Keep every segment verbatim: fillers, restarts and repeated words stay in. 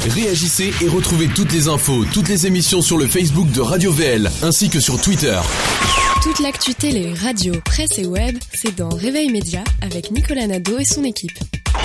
Réagissez et retrouvez toutes les infos, toutes les émissions sur le Facebook de Radio V L, ainsi que sur Twitter. Toute l'actu télé, radio, presse et web, c'est dans Réveil Média avec Nicolas Nadeau et son équipe.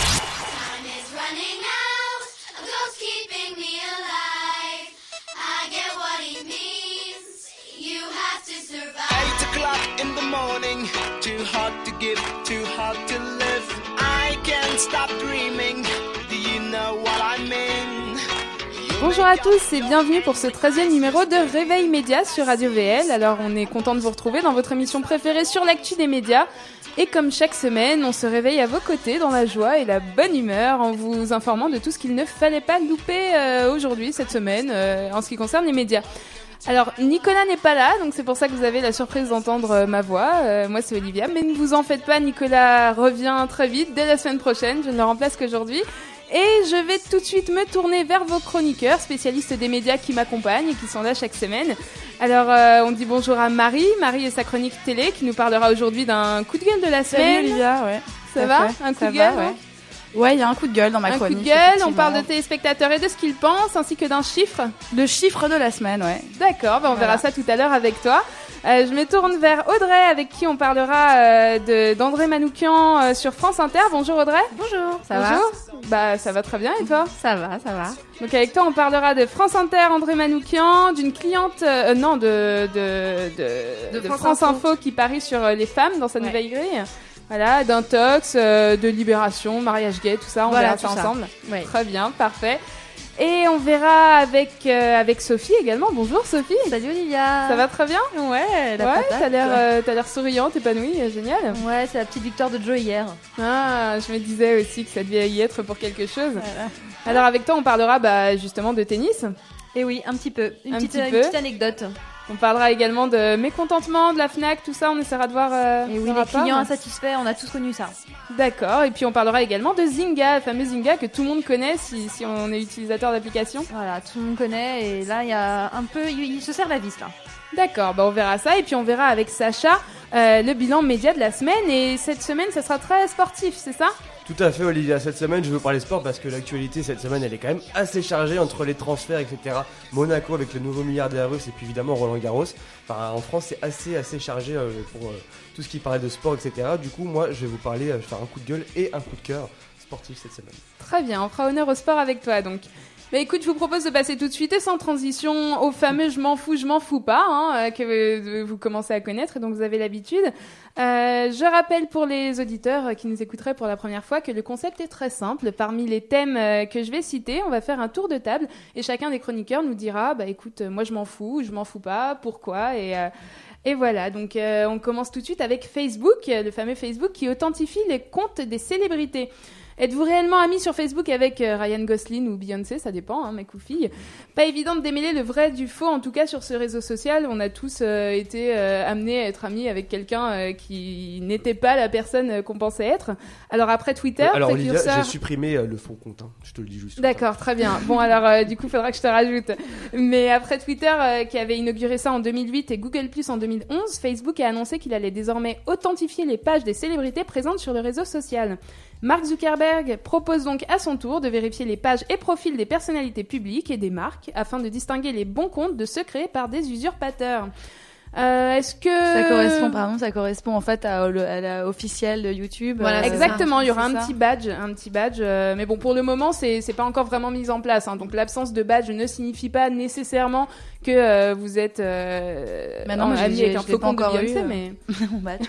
Bonjour à tous et bienvenue pour ce treizième numéro de Réveil Média sur Radio V L. Alors on est content de vous retrouver dans votre émission préférée sur l'actu des médias. Et comme chaque semaine, on se réveille à vos côtés dans la joie et la bonne humeur en vous informant de tout ce qu'il ne fallait pas louper euh, aujourd'hui, cette semaine, euh, en ce qui concerne les médias. Alors, Nicolas n'est pas là, donc c'est pour ça que vous avez la surprise d'entendre euh, ma voix. Euh, moi, c'est Olivia, mais ne vous en faites pas, Nicolas revient très vite, dès la semaine prochaine. Je ne le remplace qu'aujourd'hui. Et je vais tout de suite me tourner vers vos chroniqueurs, spécialistes des médias qui m'accompagnent et qui sont là chaque semaine. Alors, euh, on dit bonjour à Marie. Marie et sa chronique télé qui nous parlera aujourd'hui d'un coup de gueule de la semaine. Salut Olivia, ouais. Ça va fait. Un coup ça de gueule, va, ouais. Ouais, il y a un coup de gueule dans ma un chronique. Un coup de gueule, on parle de téléspectateurs et de ce qu'ils pensent, ainsi que d'un chiffre. Le chiffre de la semaine, ouais. D'accord, bah on voilà. verra ça tout à l'heure avec toi. Euh, je me tourne vers Audrey, avec qui on parlera euh, de, d'André Manoukian euh, sur France Inter. Bonjour Audrey. Bonjour, ça Bonjour. va Bah ça va très bien, et toi? Ça va, ça va. Donc avec toi, on parlera de France Inter, André Manoukian, d'une cliente, euh, non, de, de, de, de, de France, France Info. Info qui parie sur euh, les femmes dans sa ouais. nouvelle grille. Voilà, d'intox, euh, de libération, mariage gay, tout ça, on voilà, verra ça, ça ensemble. Ouais. Très bien, parfait. Et on verra avec, euh, avec Sophie également. Bonjour Sophie. Salut Olivia. Ça va très bien? Ouais, la Ouais, patate. t'as l'air, euh, t'as l'air souriante, épanouie, euh, génial. Ouais, c'est la petite victoire de Joe hier. Ah, je me disais aussi que ça devait y être pour quelque chose. Voilà. Alors avec toi, on parlera bah, justement de tennis. Et oui, un petit peu. Une, Un petite, petit une peu. petite anecdote. On parlera également de mécontentement, de la Fnac, tout ça, on essaiera de voir euh, Et oui, le les rapport. clients insatisfaits, on a tous connu ça. D'accord, et puis on parlera également de Zynga, le fameux Zynga que tout le monde connaît si, si on est utilisateur d'application. Voilà, tout le monde connaît et là, il y a un peu... Il, il se serre la vis, là. D'accord, bah on verra ça, et puis on verra avec Sacha euh, le bilan média de la semaine, et cette semaine, ça sera très sportif, c'est ça ? Tout à fait Olivia, cette semaine je veux parler sport parce que l'actualité cette semaine elle est quand même assez chargée entre les transferts et cetera. Monaco avec le nouveau milliardaire russe et puis évidemment Roland Garros. Enfin en France c'est assez assez chargé euh, pour euh, tout ce qui parlait de sport et cetera. Du coup moi je vais vous parler, euh, je vais faire un coup de gueule et un coup de cœur sportif cette semaine. Très bien, on fera honneur au sport avec toi donc. Bah écoute, je vous propose de passer tout de suite et sans transition au fameux je m'en fous, je m'en fous pas, hein, euh, que euh, vous commencez à connaître et donc vous avez l'habitude. Euh, je rappelle pour les auditeurs qui nous écouteraient pour la première fois que le concept est très simple. Parmi les thèmes euh, que je vais citer, on va faire un tour de table et chacun des chroniqueurs nous dira, bah écoute, moi je m'en fous, je m'en fous pas, pourquoi et... Euh, Et voilà, donc euh, on commence tout de suite avec Facebook, le fameux Facebook qui authentifie les comptes des célébrités. Êtes-vous réellement amis sur Facebook avec euh, Ryan Gosling ou Beyoncé? Ça dépend, hein, mec ou fille. Pas évident de démêler le vrai du faux, en tout cas sur ce réseau social. On a tous euh, été euh, amenés à être amis avec quelqu'un euh, qui n'était pas la personne euh, qu'on pensait être. Alors après Twitter, euh, Alors Olivia, précurseur... j'ai supprimé euh, le faux compte, hein. Je te le dis juste. D'accord, très bien. Bon alors euh, du coup, il faudra que je te rajoute. Mais après Twitter, euh, qui avait inauguré ça en deux mille huit et Google Plus en deux mille onze, Facebook a annoncé qu'il allait désormais authentifier les pages des célébrités présentes sur le réseau social. Mark Zuckerberg propose donc à son tour de vérifier les pages et profils des personnalités publiques et des marques afin de distinguer les bons comptes de ceux créés par des usurpateurs. Euh, est-ce que... Ça correspond, pardon, ça correspond en fait à, à la officielle de YouTube. Voilà, euh, Exactement, il y aura c'est un ça. petit badge, un petit badge. Euh, mais bon, pour le moment, c'est c'est pas encore vraiment mis en place. Hein, donc l'absence de badge ne signifie pas nécessairement que euh, vous êtes euh, Bah non, mais ami j'ai- avec un je l'ai faux pas compte de encore Beyoncé, eu, euh. mais Mon badge.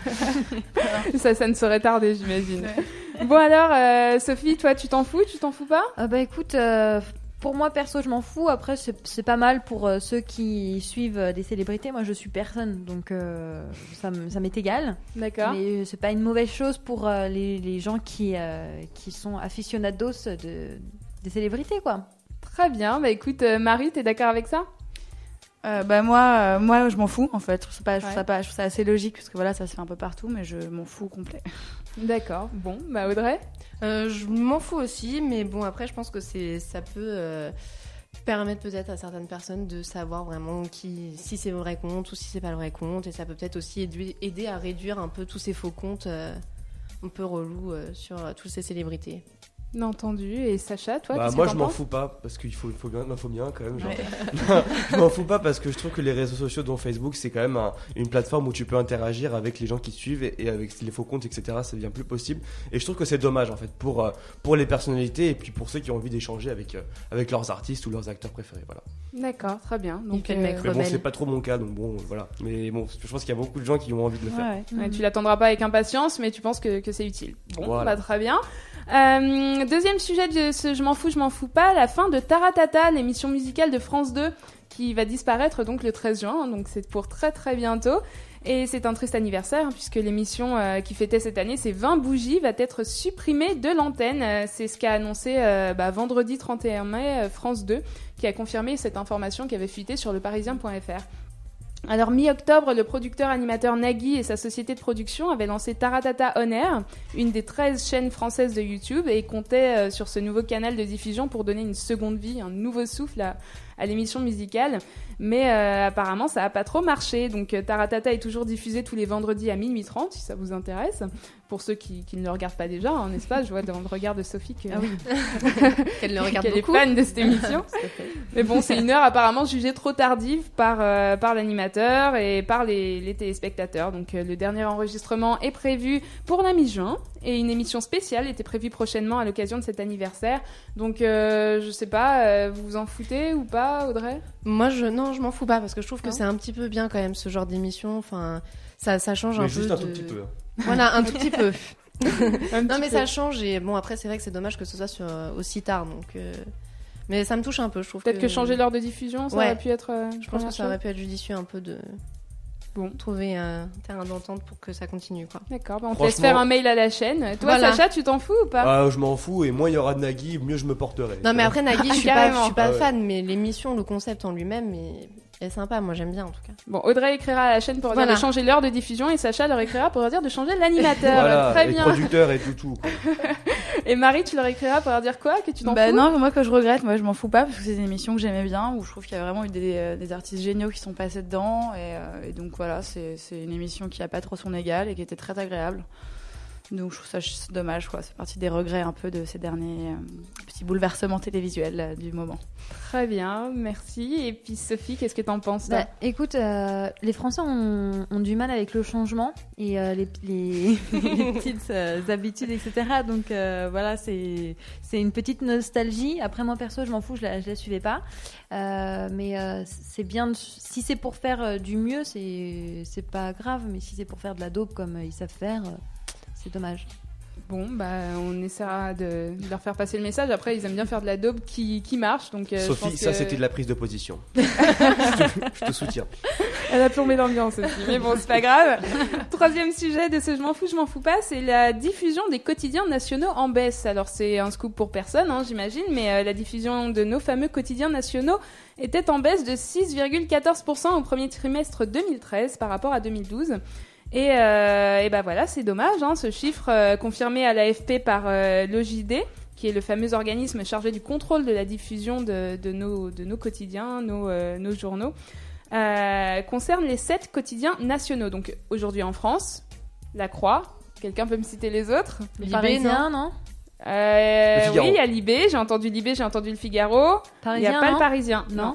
ça, ça ne saurait tarder, j'imagine. Bon alors, euh, Sophie, toi, tu t'en fous, tu t'en fous pas? Ah bah écoute, euh, pour moi perso je m'en fous. Après c'est, c'est pas mal pour euh, ceux qui suivent euh, des célébrités. Moi je suis personne donc euh, ça, m- ça m'est égal. D'accord. Mais euh, c'est pas une mauvaise chose pour euh, les, les gens qui, euh, qui sont aficionados de, des célébrités quoi. Très bien. Bah écoute, euh, Marie, t'es d'accord avec ça? Euh, bah moi, euh, moi je m'en fous en fait. Je trouve ça, pas, je trouve Ouais. ça, pas, je trouve ça assez logique parce que voilà, ça se fait un peu partout, mais je m'en fous complet. D'accord. Bon, bah Audrey? Euh, je m'en fous aussi, mais bon, après, je pense que c'est, ça peut euh, permettre peut-être à certaines personnes de savoir vraiment qui, si c'est le vrai compte ou si c'est pas le vrai compte, et ça peut peut-être aussi aider, aider à réduire un peu tous ces faux comptes euh, un peu relous euh, sur euh, toutes ces célébrités. Entendu. Et Sacha, toi, Bah, qu'est-ce moi que je t'en m'en penses fous pas parce qu'il faut, il faut bien, il faut bien quand même. Genre. Ouais. Je m'en fous pas parce que je trouve que les réseaux sociaux dont Facebook c'est quand même un- une plateforme où tu peux interagir avec les gens qui te suivent et, et avec les faux comptes, et cetera. Ça devient plus possible et je trouve que c'est dommage en fait pour, euh, pour les personnalités et puis pour ceux qui ont envie d'échanger avec, euh, avec leurs artistes ou leurs acteurs préférés. Voilà. D'accord, très bien. Il Donc, fait le mec Mais bon, rebelle. c'est pas trop mon cas donc bon, voilà. Mais bon, je pense qu'il y a beaucoup de gens qui ont envie de le faire. Ouais, ouais. ouais, tu l'attendras pas avec impatience, mais tu penses que, que c'est utile. Bon, Voilà. bah, très bien. Euh, deuxième sujet de ce Je m'en fous, je m'en fous pas, la fin de Taratata, l'émission musicale de France deux, qui va disparaître donc le treize juin, donc c'est pour très très bientôt. Et c'est un triste anniversaire, hein, puisque l'émission euh, qui fêtait cette année, c'est vingt bougies, va être supprimée de l'antenne. Euh, c'est ce qu'a annoncé euh, bah, vendredi trente et un mai euh, France deux, qui a confirmé cette information qui avait fuité sur leparisien point f r. Alors, mi-octobre, le producteur animateur Nagui et sa société de production avaient lancé Taratata On Air, une des treize chaînes françaises de YouTube, et comptaient euh, sur ce nouveau canal de diffusion pour donner une seconde vie, un nouveau souffle à, à l'émission musicale. Mais euh, apparemment, ça n'a pas trop marché. Donc, euh, Taratata est toujours diffusé tous les vendredis à minuit trente, si ça vous intéresse. Pour ceux qui, qui ne le regardent pas déjà, hein, n'est-ce pas ? Je vois dans le regard de Sophie que, Ah oui. Qu'elle le regarde qu'elle est beaucoup. fan de cette émission. Mais bon, c'est une heure apparemment jugée trop tardive par, euh, par l'animateur et par les, les téléspectateurs. Donc euh, le dernier enregistrement est prévu pour la mi-juin et une émission spéciale était prévue prochainement à l'occasion de cet anniversaire. Donc euh, je sais pas, euh, vous vous en foutez ou pas, Audrey ? Moi, je non, je m'en fous pas parce que je trouve que Non. c'est un petit peu bien quand même ce genre d'émission. Enfin, ça, ça change Mais un juste peu. un tout de- petit peu. Voilà, un tout petit peu. Un Non, petit mais peu. ça change et bon après c'est vrai que c'est dommage que ce soit sur, euh, aussi tard donc. euh, Mais ça me touche un peu, je trouve. Peut-être que changer l'heure de diffusion, ça Ouais. aurait pu être. euh, Je pense première que ça chose. aurait pu être judicieux un peu de. Bon. Trouver un terrain d'entente pour que ça continue quoi. D'accord, bah on te laisse Franchement- faire un mail à la chaîne. Toi, Voilà. Sacha, tu t'en fous ou pas ? Ah, je m'en fous et moins il y aura de Nagui, mieux je me porterai. Non mais après Nagui, je suis pas, Carrément. je suis pas Ah ouais. fan, mais l'émission, le concept en lui-même est, est sympa. Moi j'aime bien en tout cas. Bon, Audrey écrira à la chaîne pour dire Voilà. de changer l'heure de diffusion et Sacha leur écrira pour leur dire de changer l'animateur. Voilà, Très et bien. producteur et tout tout. quoi. Et Marie, tu leur écriras pour leur dire quoi ? Que tu t'en Bah fous ? non, moi que je regrette, moi je m'en fous pas parce que c'est une émission que j'aimais bien où je trouve qu'il y a vraiment eu des, euh, des artistes géniaux qui sont passés dedans et, euh, et donc voilà, c'est c'est une émission qui a pas trop son égal et qui était très agréable. Donc je trouve ça ch- dommage quoi, c'est partie des regrets un peu de ces derniers euh, petits bouleversements télévisuels euh, du moment. Très bien, merci. Et puis Sophie, qu'est-ce que t'en penses toi ? Bah, écoute, euh, les Français ont, ont du mal avec le changement et euh, les, les, les petites euh, habitudes, et cetera. Donc euh, voilà, c'est c'est une petite nostalgie. Après, moi perso, je m'en fous, je la, je la suivais pas. Euh, mais euh, c'est bien, de- si c'est pour faire euh, du mieux, c'est c'est pas grave. Mais si c'est pour faire de la dope comme euh, ils savent faire, euh, c'est dommage. Bon, bah on essaiera de, de leur faire passer le message. Après, ils aiment bien faire de la daube qui, qui marche. Donc, euh, je pense Sophie, ça que- c'était de la prise de position. je, te, je te soutiens. Elle a plombé l'ambiance aussi, mais bon, c'est pas grave. Troisième sujet de ce Je m'en fous, je m'en fous pas, c'est la diffusion des quotidiens nationaux en baisse. Alors c'est un scoop pour personne, hein, j'imagine, mais euh, la diffusion de nos fameux quotidiens nationaux était en baisse de six virgule quatorze pour cent au premier trimestre deux mille treize par rapport à deux mille douze. Et, euh, et ben voilà, c'est dommage, hein, ce chiffre euh, confirmé à l'A F P par euh, l'O J D, qui est le fameux organisme chargé du contrôle de la diffusion de, de, nos, de nos quotidiens, nos, euh, nos journaux. Euh, concerne les sept quotidiens nationaux. Donc aujourd'hui en France, La Croix. Quelqu'un peut me citer les autres ? Les Libé, Parisiens, non, Euh, Le Figaro. Oui, il y a Libé, j'ai entendu Libé, j'ai entendu le Figaro. Il n'y Parisiens, a pas non le Parisien. Non.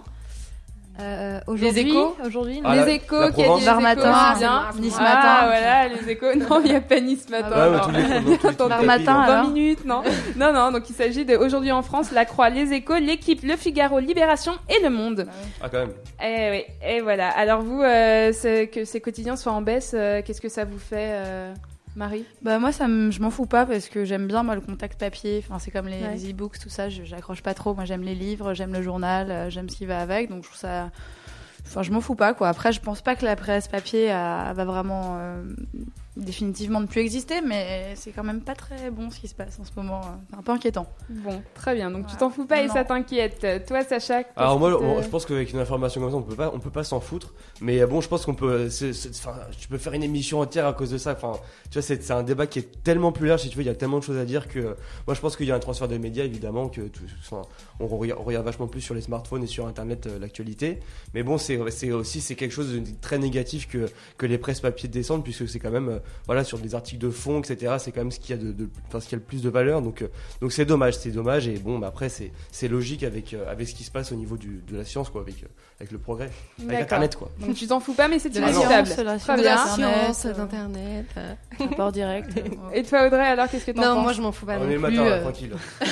Euh, aujourd'hui, Les Échos aujourd'hui, Ah, les la- Échos, la qui a dit Provence. les Var Échos Matin, aussi bien. Nice Ah, Matin. voilà, les Échos. Non, il n'y a pas Nice Matin. Ouais, mais non. tous les dans tous les trucs Var tapis, Matin, hein. vingt alors minutes, non Non, non, donc il s'agit de aujourd'hui en France, La Croix, Les Échos, L'Équipe, Le Figaro, Libération et Le Monde. Ah quand même. Eh oui, et voilà. Alors vous, euh, c'est- que ces quotidiens soient en baisse, euh, qu'est-ce que ça vous fait, euh, Marie ? Bah moi ça me- je m'en fous pas parce que j'aime bien moi le contact papier, enfin c'est comme les, Ouais. les e-books tout ça, je- j'accroche pas trop, moi j'aime les livres, j'aime le journal, euh, j'aime ce qui va avec, donc je trouve ça enfin je m'en fous pas quoi. Après je pense pas que la presse papier a- va vraiment euh, définitivement ne plus exister, mais c'est quand même pas très bon ce qui se passe en ce moment, euh, c'est un peu inquiétant. Bon, très bien. Donc tu Voilà. t'en fous pas et Non. ça t'inquiète. Toi, Sacha, qu'est-ce Alors moi, qui te- on- je pense qu'avec une information comme ça, on peut pas, on peut pas s'en foutre. Mais bon, je pense qu'on peut, c'est, c'est- enfin, tu peux faire une émission entière à cause de ça. Enfin, tu vois, c'est, c'est un débat qui est tellement plus large. Si tu veux, il y a tellement de choses à dire que, moi, je pense qu'il y a un transfert de médias, évidemment, que, tout, enfin, on regarde, on regarde vachement plus sur les smartphones et sur Internet euh, l'actualité. Mais bon, c'est, c'est aussi, c'est quelque chose de très négatif que que les presses papier descendent, puisque c'est quand même voilà, sur des articles de fond, et cetera. C'est quand même ce qu'il y a de, de, enfin, ce qui a le plus de valeur. Donc, euh, donc c'est dommage, c'est dommage. Et bon, bah, après, c'est, c'est logique avec, euh, avec ce qui se passe au niveau du, de la science, quoi, avec, euh, avec le progrès, avec D'accord. Internet, quoi. Donc tu t'en fous pas, mais c'est De la inévitable. science, la Très De bien. la Internet, science, euh, d'internet. euh. Rapport direct. Et toi Audrey, alors qu'est-ce que t'en Non, penses? moi je m'en fous pas On non est le plus. matin, là, euh. tranquille.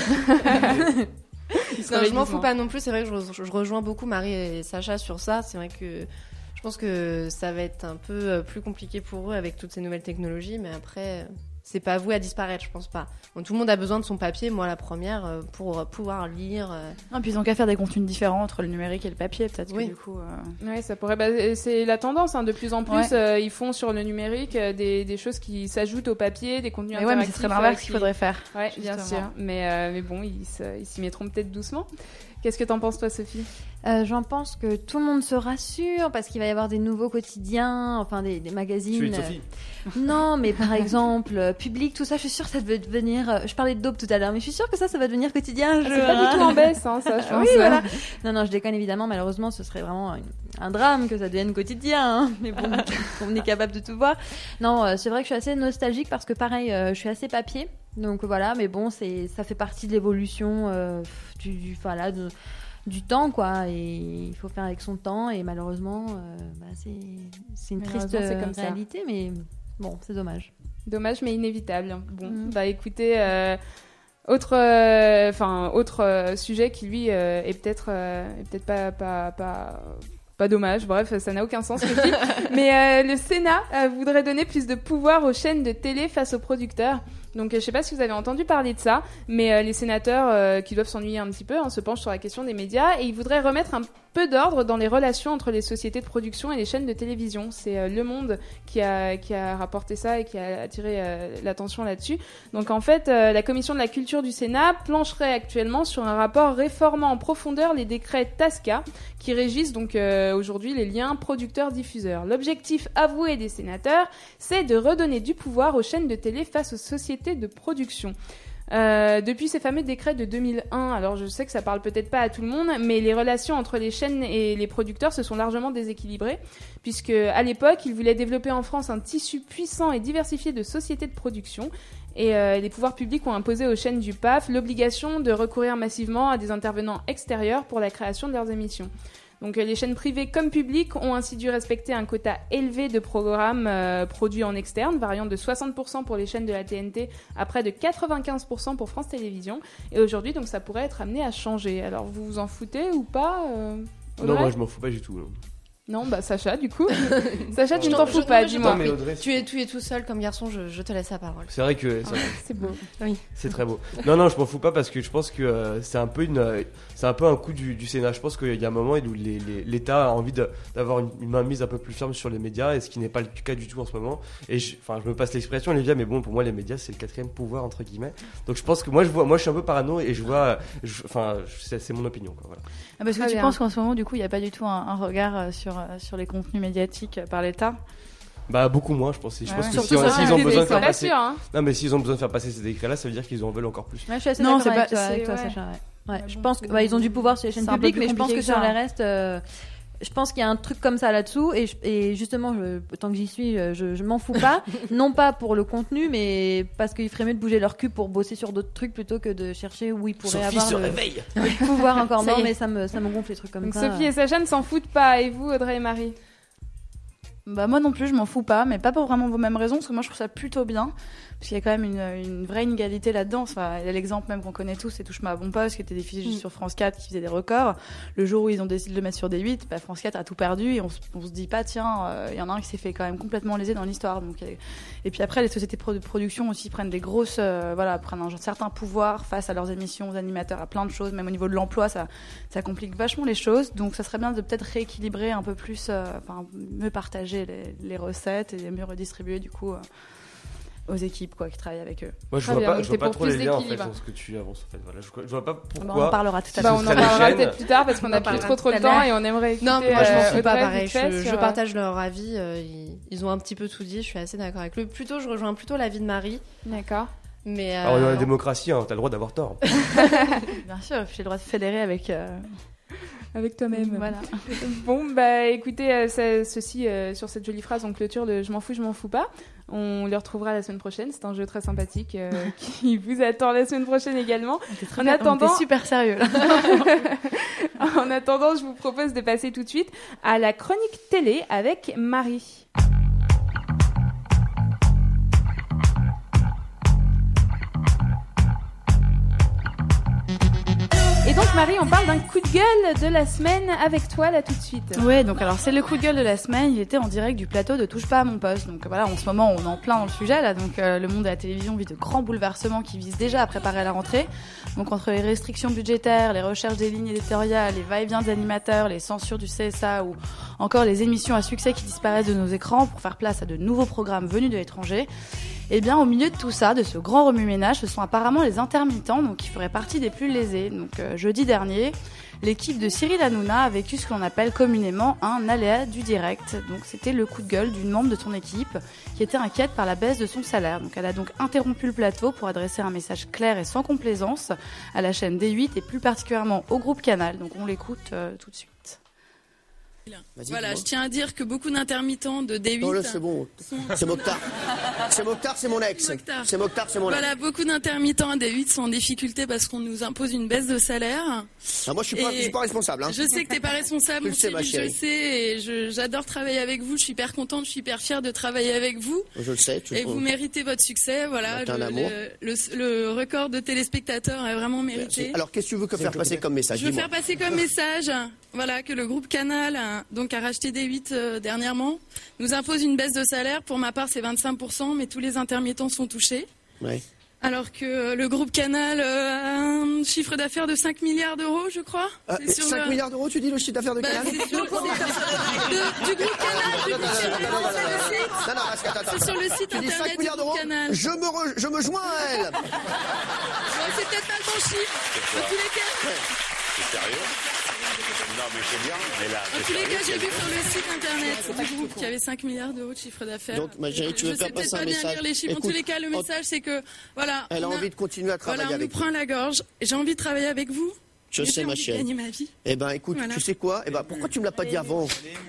Non, je m'en fous pas non plus. C'est vrai que je, re- je rejoins beaucoup Marie et Sacha sur ça. C'est vrai que je pense que ça va être un peu euh, plus compliqué pour eux avec toutes ces nouvelles technologies. Mais après, euh, c'est pas voué à disparaître, je pense pas. Bon, tout le monde a besoin de son papier, moi la première, euh, pour euh, pouvoir lire. euh. Non, puis ils ont qu'à faire des contenus différents entre le numérique et le papier, peut-être Oui. que du coup. euh, Ouais, ça pourrait. Bah, c'est la tendance. Hein. De plus en plus, Ouais. euh, ils font sur le numérique euh, des, des choses qui s'ajoutent au papier, des contenus Mais ouais, mais ce interactifs. serait l'inverse euh, qu'il qui- faudrait faire. Ouais, bien justement. sûr. Mais, euh, mais bon, ils, se- ils s'y mettront peut-être doucement. Qu'est-ce que t'en penses, toi, Sophie? Euh, J'en pense que tout le monde se rassure parce qu'il va y avoir des nouveaux quotidiens, enfin des, des magazines. Tu es Sophie. euh, Non, mais par exemple, euh, Public, tout ça, je suis sûre que ça va devenir. euh, Je parlais de Daube tout à l'heure, mais je suis sûre que ça, ça va devenir quotidien. Ah, c'est pas du tout en baisse, hein, ça, je pense. Oui, voilà. Non, non, je déconne évidemment. Malheureusement, ce serait vraiment un, un drame que ça devienne quotidien. Hein. Mais bon, on est capable de tout voir. Non, euh, c'est vrai que je suis assez nostalgique parce que pareil, euh, je suis assez papier. Donc voilà, mais bon, c'est, ça fait partie de l'évolution euh, du, du, enfin, là, de, du temps, quoi. Et il faut faire avec son temps. Et malheureusement, euh, bah, c'est, c'est une triste Malheureusement, c'est comme ça. réalité, mais bon, c'est dommage. Dommage, mais inévitable. Bon, Mhm. bah écoutez, euh, autre, euh, enfin autre euh, sujet qui lui euh, est peut-être, euh, est peut-être pas, pas, pas, pas dommage. Bref, ça n'a aucun sens ce que je dis. Mais euh, le Sénat euh, voudrait donner plus de pouvoir aux chaînes de télé face aux producteurs. Donc, euh, je sais pas si vous avez entendu parler de ça, mais euh, les sénateurs euh, qui doivent s'ennuyer un petit peu hein, se penchent sur la question des médias et ils voudraient remettre un peu d'ordre dans les relations entre les sociétés de production et les chaînes de télévision. C'est euh, Le Monde qui a, qui a rapporté ça et qui a attiré euh, l'attention là-dessus. Donc, en fait, euh, la Commission de la Culture du Sénat plancherait actuellement sur un rapport réformant en profondeur les décrets TASCA qui régissent donc euh, aujourd'hui les liens producteurs-diffuseurs. L'objectif avoué des sénateurs, c'est de redonner du pouvoir aux chaînes de télé face aux sociétés de production. Euh, depuis ces fameux décrets de deux mille un, alors je sais que ça parle peut-être pas à tout le monde, mais les relations entre les chaînes et les producteurs se sont largement déséquilibrées, puisque à l'époque, ils voulaient développer en France un tissu puissant et diversifié de sociétés de production. Et euh, les pouvoirs publics ont imposé aux chaînes du P A F l'obligation de recourir massivement à des intervenants extérieurs pour la création de leurs émissions. Donc euh, les chaînes privées comme publiques ont ainsi dû respecter un quota élevé de programmes euh, produits en externe, variant de soixante pour cent pour les chaînes de la T N T à près de quatre-vingt-quinze pour cent pour France Télévisions. Et aujourd'hui, donc, ça pourrait être amené à changer. Alors, vous vous en foutez ou pas euh, Non, Audrey moi je m'en fous pas du tout. non. Non, bah Sacha, du coup. Sacha, tu ne Je- t'en je- fous non, pas, mais je dis-moi. Non, mais Audrey, Tu es, tu es tout seul comme garçon, je, je te laisse la parole. c'est vrai que ça- Ah, c'est beau. c'est très beau. Non, non, je m'en fous pas parce que je pense que euh, c'est un peu une, euh, c'est un peu un coup du, du Sénat. Je pense qu'il y a un moment où les- les- l'État a envie de- d'avoir une, une mainmise un peu plus ferme sur les médias, et ce qui n'est pas le cas du tout en ce moment. Et je, enfin, je me passe l'expression, Olivia, mais bon, pour moi, les médias, c'est le quatrième pouvoir entre guillemets. Donc je pense que moi, je vois, moi, je suis un peu parano et je vois, je- enfin, c'est c'est mon opinion, quoi. Voilà. Ah, parce que Très tu bien. penses qu'en ce moment, du coup, il n'y a pas du tout un, un regard euh, sur, euh, sur les contenus médiatiques euh, par l'État. Bah beaucoup moins, je pense. Je Ouais, pense ouais. que Surtout si on- sur s'ils les ont télés, besoin de c'est faire pas passer, sûr, hein. non, mais s'ils ont besoin de faire passer ces décrets-là, ça veut dire qu'ils en veulent encore plus. Ouais, je suis assez Non, d'accord c'est avec pas- toi, avec c'est- toi, ouais. Sacha. Ouais. Ouais, Ouais, je bon, pense que c'est- bah, ils ont du pouvoir sur les chaînes c'est un peu publiques, plus mais je pense compliqué que que sur ça, les hein. restes, euh, je pense qu'il y a un truc comme ça là-dessous. Et, je- et justement, je, tant que j'y suis, euh, je, je m'en fous pas. Non pas pour le contenu, mais parce qu'il ferait mieux de bouger leur cul pour bosser sur d'autres trucs plutôt que de chercher où ils pourraient Sophie avoir se le, réveille. le pouvoir encore. Ça Non, y est. mais ça me, ça me gonfle les trucs comme Donc ça. Sophie et Sacha ne s'en foutent pas. Et vous, Audrey et Marie? Bah moi non plus, je m'en fous pas, mais pas pour vraiment vos mêmes raisons, parce que moi je trouve ça plutôt bien, parce qu'il y a quand même une, une vraie inégalité là-dedans. Enfin, il y a l'exemple même qu'on connaît tous, c'est Touche-moi à bon poste, qui était diffusé juste Mm. sur France quatre, qui faisait des records. Le jour où ils ont décidé de le mettre sur D huit, bah, France quatre a tout perdu, et on, se- on se dit pas, tiens, euh, il y en a un qui s'est fait quand même complètement léser dans l'histoire. Donc, euh, et puis après, les sociétés de pro- de production aussi prennent des grosses, euh, voilà, prennent un certain pouvoir face à leurs émissions, aux animateurs, à plein de choses, même au niveau de l'emploi, ça, ça complique vachement les choses. Donc ça serait bien de peut-être rééquilibrer un peu plus, euh, enfin, mieux partager les, les recettes et mieux redistribuer du coup euh, aux équipes quoi, qui travaillent avec eux. Moi, je Très vois bien, pas, donc je vois t'es pas pour trop plus les liens en fait d'équilibre. dans ce que tu avances en fait. Voilà, je, je vois pas Bah, on en pourquoi. parlera tout à Bah, l'heure. on en serait les parlera chaînes. peut-être plus tard parce qu'on On a en plus parlera trop trop tout le à temps l'heure. et on aimerait écouter. Non, moi je m'en euh, fous pas Audrey, pareil. vite fait Je, je sur, euh, partage leur avis. euh, ils, ils ont un petit peu tout dit. Je suis assez d'accord avec lui. Plutôt, je rejoins plutôt l'avis de Marie. D'accord. Mais Alors, dans euh, la démocratie, hein, t'as le droit d'avoir tort. Bien sûr, j'ai le droit de fédérer avec. euh, Avec toi-même. Voilà. Bon, bah écoutez, euh, ça- ceci euh, sur cette jolie phrase en clôture de je m'en fous, je m'en fous pas. On les retrouvera la semaine prochaine. C'est un jeu très sympathique euh, qui vous attend la semaine prochaine également. Très En bien, attendant- on était super sérieux là. En attendant, je vous propose de passer tout de suite à la chronique télé avec Marie. Et donc Marie, on parle d'un coup de gueule de la semaine avec toi là tout de suite. Ouais, donc alors c'est le coup de gueule de la semaine. Il était en direct du plateau de Touche pas à mon poste. Donc voilà, en ce moment on est en plein dans le sujet là. Donc euh, le monde de la télévision vit de grands bouleversements qui visent déjà à préparer la rentrée. Donc entre les restrictions budgétaires, les recherches des lignes éditoriales, les va-et-vient des animateurs, les censures du C S A ou encore les émissions à succès qui disparaissent de nos écrans pour faire place à de nouveaux programmes venus de l'étranger. Et bien au milieu de tout ça, de ce grand remue-ménage, ce sont apparemment les intermittents, donc qui feraient partie des plus lésés. Donc euh, jeudi dernier, l'équipe de Cyril Hanouna a vécu ce que l'on appelle communément un aléa du direct. Donc c'était le coup de gueule d'une membre de son équipe qui était inquiète par la baisse de son salaire. Donc elle a donc interrompu le plateau pour adresser un message clair et sans complaisance à la chaîne D huit et plus particulièrement au groupe Canal. Donc on l'écoute euh, tout de suite. Vas-y, voilà, je tiens à dire que beaucoup d'intermittents de D huit... Non, là, c'est bon. sont- C'est Mokhtar. C'est Mokhtar, c'est mon ex. Mokhtar. C'est Mokhtar, c'est mon ex. Voilà, beaucoup d'intermittents à D huit sont en difficulté parce qu'on nous impose une baisse de salaire. Ah, moi, je suis pas, Et je suis pas responsable. Hein. Je sais que t'es pas responsable, Tu le sais, ma Cyril, chérie. je sais, et je- j'adore travailler avec vous. Je suis hyper contente, je suis hyper fière de travailler avec vous. Je le sais. Tu Et vous méritez votre succès, voilà. Bah, t'es un Le, amour. le, le- le record de téléspectateurs est vraiment mérité. Alors, qu'est-ce que tu veux que faire passer comme message? Je veux Dis-moi. faire passer comme message, voilà, que le groupe Canal, hein, donc a racheté D huit euh, dernièrement, nous impose une baisse de salaire. Pour ma part, c'est vingt-cinq pour cent, mais tous les intermittents sont touchés. Ouais. Alors que euh, le groupe Canal euh, a un chiffre d'affaires de cinq milliards d'euros, je crois. Ah, C'est sur cinq le- milliards d'euros, tu dis le chiffre d'affaires de Bah, Canal? c'est sur le de- du groupe Canal, du groupe Canal, c'est le site. Non, non, attends, attends, C'est sur le attends. site Tu dis internet cinq du milliards groupe d'euros? Canal. Je me, re- je me joins à elle. Bon, c'est peut-être pas le bon chiffre. Dans tous les cas, C'est sérieux? Non, mais c'est bien. Mais là, dans c'est tous les sérieux, cas, j'ai c'est vu bien. sur le site internet du groupe qu'il y avait cinq milliards d'euros de chiffre d'affaires. Donc, ma chérie, tu veux je faire sais passer peut-être un pas bien message? lire les chiffres. En Écoute, tous les cas, le en- message, c'est que, voilà. Elle a on envie de continuer à travailler Voilà, on nous avec prend vous. la gorge. J'ai envie de travailler avec vous. Je Et sais, j'ai ma envie de chérie. gagner ma vie. Eh ben, écoute, Voilà. tu sais quoi? Eh ben, pourquoi tu me l'as pas dit avant?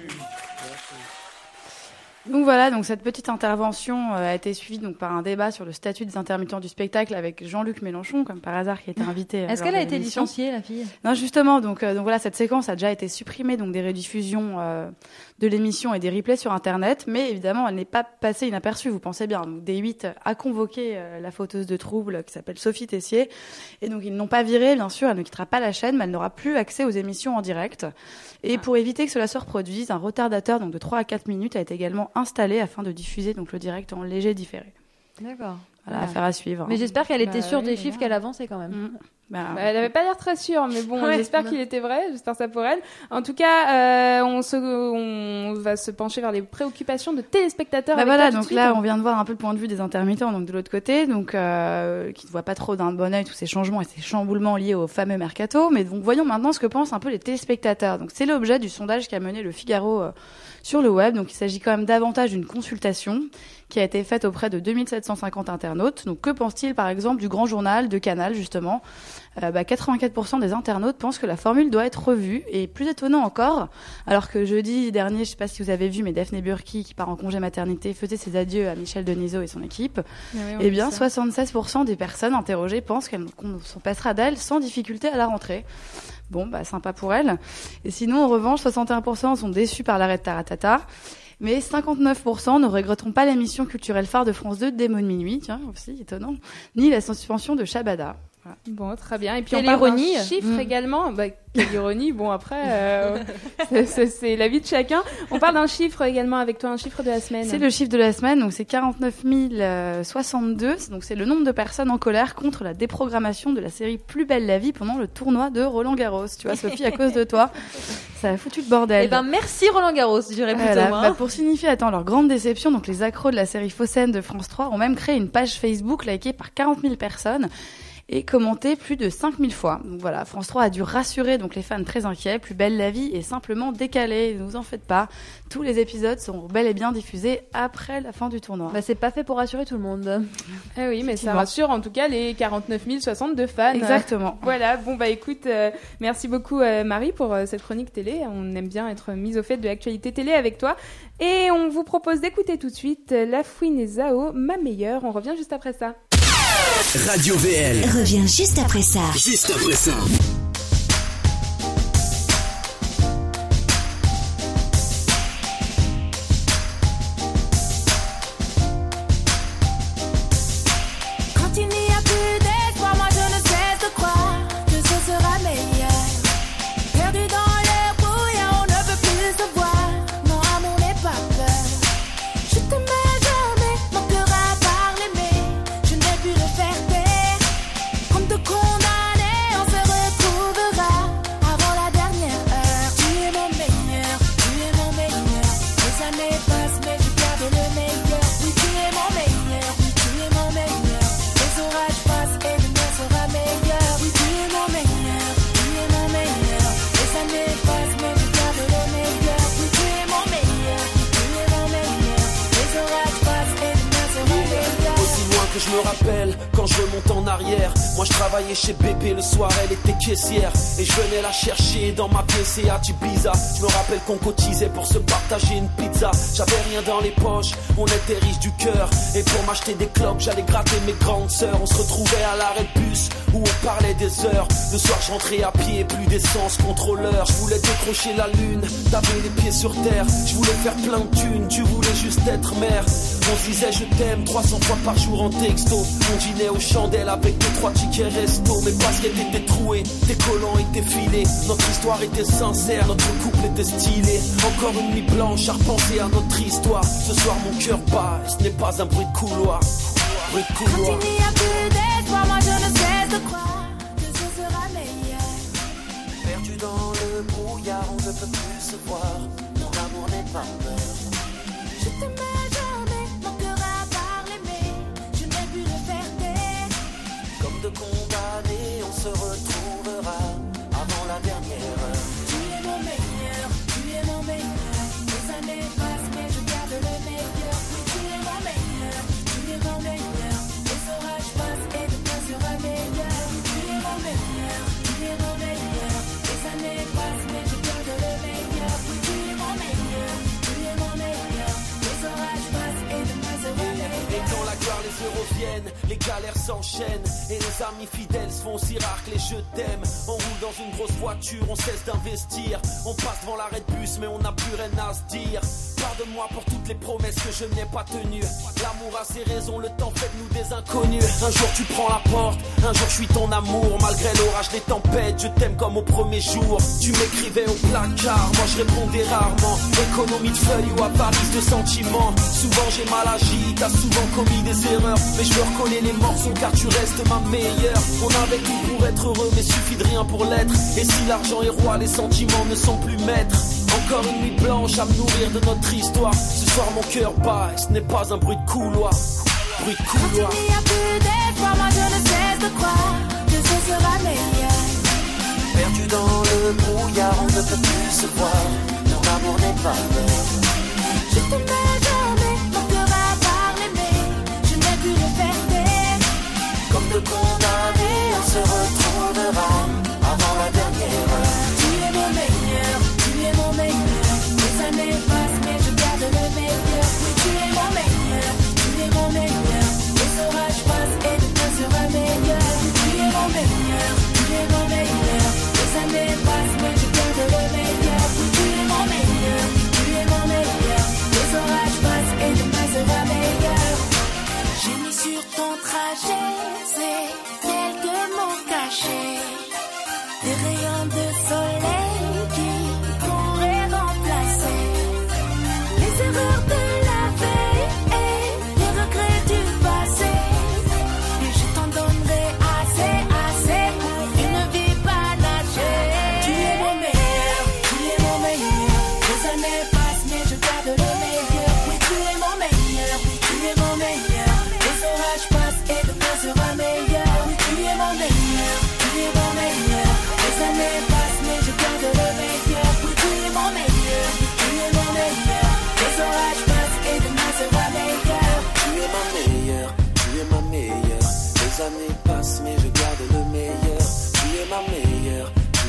Donc voilà, donc cette petite intervention euh, a été suivie donc par un débat sur le statut des intermittents du spectacle avec Jean-Luc Mélenchon, comme par hasard, qui était invité. euh, Est-ce lors qu'elle a de été l'émission. licenciée, la fille? Non, justement, donc, euh, donc voilà, cette séquence a déjà été supprimée donc des rediffusions euh, de l'émission et des replays sur Internet, mais évidemment, elle n'est pas passée inaperçue. Vous pensez bien. Donc, D huit a convoqué euh, la fauteuse de trouble qui s'appelle Sophie Tessier, et donc ils ne l'ont pas virée, bien sûr. Elle ne quittera pas la chaîne, mais elle n'aura plus accès aux émissions en direct. Et pour éviter que cela se reproduise, un retardateur donc de trois à quatre minutes a été également installé afin de diffuser donc le direct en léger différé. D'accord. Voilà, Ouais. affaire à suivre. Mais j'espère qu'elle était Bah sûre oui, des mais chiffres là. qu'elle avançait quand même. Mm. Bah, Bah, elle avait pas l'air très sûre, mais bon, Ouais. j'espère qu'il était vrai, j'espère ça pour elle. En tout cas, euh, on, se, on va se pencher vers les préoccupations de téléspectateurs. Bah avec voilà, toi tout de donc suite. là, on vient de voir un peu le point de vue des intermittents, donc de l'autre côté, donc euh, qui ne voient pas trop d'un bon œil tous ces changements et ces chamboulements liés au fameux mercato. Mais donc voyons maintenant ce que pensent un peu les téléspectateurs. Donc c'est l'objet du sondage qu'a mené le Figaro euh, sur le web. Donc il s'agit quand même davantage d'une consultation qui a été faite auprès de deux mille sept cent cinquante internautes. Donc que pense-t-il par exemple du grand journal de Canal justement? euh, bah, quatre-vingt-quatre pour cent des internautes pensent que la formule doit être revue. Et plus étonnant encore, alors que jeudi dernier, je ne sais pas si vous avez vu, mais Daphné Burki, qui part en congé maternité, faisait ses adieux à Michel Denisot et son équipe. Ah oui, on Eh dit bien, ça. soixante-seize pour cent des personnes interrogées pensent qu'elles- qu'on s'en passera d'elle sans difficulté à la rentrée. Bon, bah sympa pour elle. Et sinon, en revanche, soixante et un pour cent sont déçus par l'arrêt de Taratata. Mais cinquante-neuf pour cent ne regretteront pas l'émission culturelle phare de France deux, Démon de minuit, tiens, aussi étonnant, ni la suspension de Shabada. Voilà. Bon, très bien. Et puis Quelle on parle d'un ironie. chiffre Mm. également. Bah, quelle ironie. Bon, après, euh, c'est- c'est c'est la vie de chacun. On parle d'un chiffre également avec toi, un chiffre de la semaine. C'est le chiffre de la semaine, donc c'est quarante-neuf mille soixante-deux, donc c'est le nombre de personnes en colère contre la déprogrammation de la série Plus belle la vie pendant le tournoi de Roland Garros. Tu vois, Sophie, à cause de toi, ça a foutu le bordel. Eh ben, merci Roland Garros, je dirais plutôt. Voilà. moi, Bah, hein. pour signifier attends, leur grande déception, donc les accros de la série Phocène de France trois ont même créé une page Facebook likée par quarante mille personnes. et commenté plus de cinq mille fois. Donc voilà, France trois a dû rassurer donc les fans très inquiets. Plus belle la vie est simplement décalée, ne vous en faites pas. Tous les épisodes sont bel et bien diffusés après la fin du tournoi. Bah, c'est pas fait pour rassurer tout le monde. Eh oui, mais ça rassure en tout cas les quarante-neuf mille soixante-deux fans. Exactement. Voilà, bon bah écoute, euh, merci beaucoup euh, Marie pour euh, cette chronique télé. On aime bien être mise au fait de l'actualité télé avec toi. Et on vous propose d'écouter tout de suite La Fouine et Zao, ma meilleure. On revient juste après ça. Radio V L revient juste après ça. Juste après ça. Quand il n'y a plus d'espoir, moi je ne cesse de croire que ce sera meilleur. Perdu dans le brouillard, on ne peut plus se voir. Non, amour n'est pas peur. Je t'aimais jamais, mon cœur a parlé, mais je n'ai pu le faire taire. Comme te condamner, on se retrouvera avant la dernière heure. Tu es mon meilleur, tu es mon meilleur. Les années passent, mais je garde le meilleur. Oui, tu es mon meilleur, oui, tu es mon meilleur. Les orages passent et demain sera meilleur. Oui, tu es mon meilleur, tu es mon meilleur. Les années passent, mais je garde le meilleur. Oui, tu es mon meilleur, tu es mon meilleur. Les orages passent et demain sera meilleur. Aussi loin que je me rappelle, quand je remonte en arrière, moi je travaillais chez B P le soir, elle était caissière. Et je venais la chercher dans ma P C à Ibiza. Je me rappelle qu'on cotisait pour se partager une pizza. J'avais rien dans les poches, on était riches du cœur. Et pour m'acheter des clopes, j'allais gratter mes grandes sœurs. On se retrouvait à l'arrêt de bus, où on parlait des heures. Le soir je rentrais à pied, plus d'essence, contrôleur. Je voulais décrocher la lune, t'avais les pieds sur terre. Je voulais faire plein de thunes, tu voulais juste être mère. On se disait je t'aime trois cents fois par jour en texto. On dînait aux chandelles avec deux trois tickets resto. Mes baskets étaient trouées, tes collants étaient filés. Notre histoire était sincère, notre couple était stylé. Encore une nuit blanche à repenser à notre histoire. Ce soir mon cœur bat, et ce n'est pas un bruit de couloir. Bruit de couloir. Quand il n'y a plus d'espoir, moi je ne cesse de croire que ce sera meilleur. Perdu dans le brouillard, on ne peut plus se voir. Mon amour n'est pas peur. Je t'aimais jamais, mon cœur a parlé, mais je n'ai pu le faire taire. Comme de condamnés, on se retrouvera avant la dernière heure. Tu es mon meilleur, tu es mon meilleur. Les années passent, mais je garde le meilleur. Oui, tu es mon meilleur, tu es mon meilleur. Les orages passent et demain sera meilleur. Oui, tu es mon meilleur, tu es mon meilleur. Les années passent, mais je garde le meilleur. Oui, tu es mon meilleur, tu es mon meilleur. Les orages passent et demain sera meilleur. Et quand la gloire, les euros viennent, les galères s'enchaînent. Et les amis fidèles se font si rares que les je t'aime. On roule dans une grosse voiture, on cesse d'investir. On passe devant l'arrêt de bus, mais on n'a plus rien à se dire. Pardonne-moi pour toutes les promesses que je n'ai pas tenues. L'amour a ses raisons, le temps fait de nous des inconnus. Un jour tu prends la porte, un jour je suis ton amour. Malgré l'orage, les tempêtes, je t'aime comme au premier jour. Tu m'écrivais au placard, moi je répondais rarement. Économie de feuilles ou avarice de sentiments. Souvent j'ai mal agi, t'as souvent commis des erreurs. Mais je veux recoller les morceaux car tu restes ma meilleure. On avait tout pour être heureux mais suffit de rien pour l'être. Et si l'argent est roi, les sentiments ne sont plus maîtres. Encore une nuit blanche à me nourrir de notre histoire. Ce soir mon cœur bat et ce n'est pas un bruit de couloir. Bruit de couloir. Quand il n'y a plus d'espoir, moi je ne cesse de croire que ce sera meilleur. Perdu dans le brouillard, on ne peut plus se voir. Mon amour n'est pas peur. Je t'aimais jamais, mon cœur a parlé, mais je n'ai pu le faire taire. Comme de condamnés, on se retrouvera avant la dernière heure. Tu es mon meilleur, tu es mon meilleur. Les années passent, mais je garde le meilleur. Oui, tu es mon meilleur, tu es mon meilleur. Les orages passent et demain sera meilleur. Oui, tu es mon meilleur, tu es mon meilleur. Les années passent, mais je garde le meilleur. Oui, tu es mon meilleur, tu es mon meilleur. Les orages passent et demain sera meilleur. J'ai mis sur ton trajet, c'est quelques mots cachés. Des rayons de soleil qui pourraient remplacer les erreurs de la veille et les regrets du passé. Et je t'en donnerai assez, assez pour une vie panachée. Tu es mon meilleur, tu es mon meilleur. Les années passent mais je garde le meilleur. Oui, tu es mon meilleur, oui, tu es mon meilleur. Les orages passent et demain sera meilleur. Oui, tu es mon meilleur.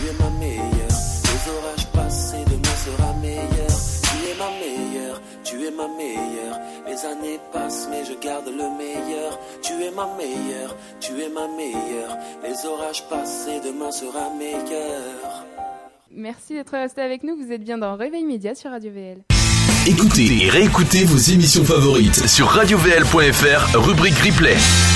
es ma meilleure. Les orages passent et demain sera meilleur. Tu es ma meilleure, tu es ma meilleure. Les années passent mais je garde le meilleur. Tu es ma meilleure, tu es ma meilleure. Les orages passent et demain sera meilleur. Merci d'être resté avec nous, vous êtes bien dans Réveil Média sur Radio V L. Écoutez et réécoutez vos émissions favorites sur radio v l point f r, rubrique replay.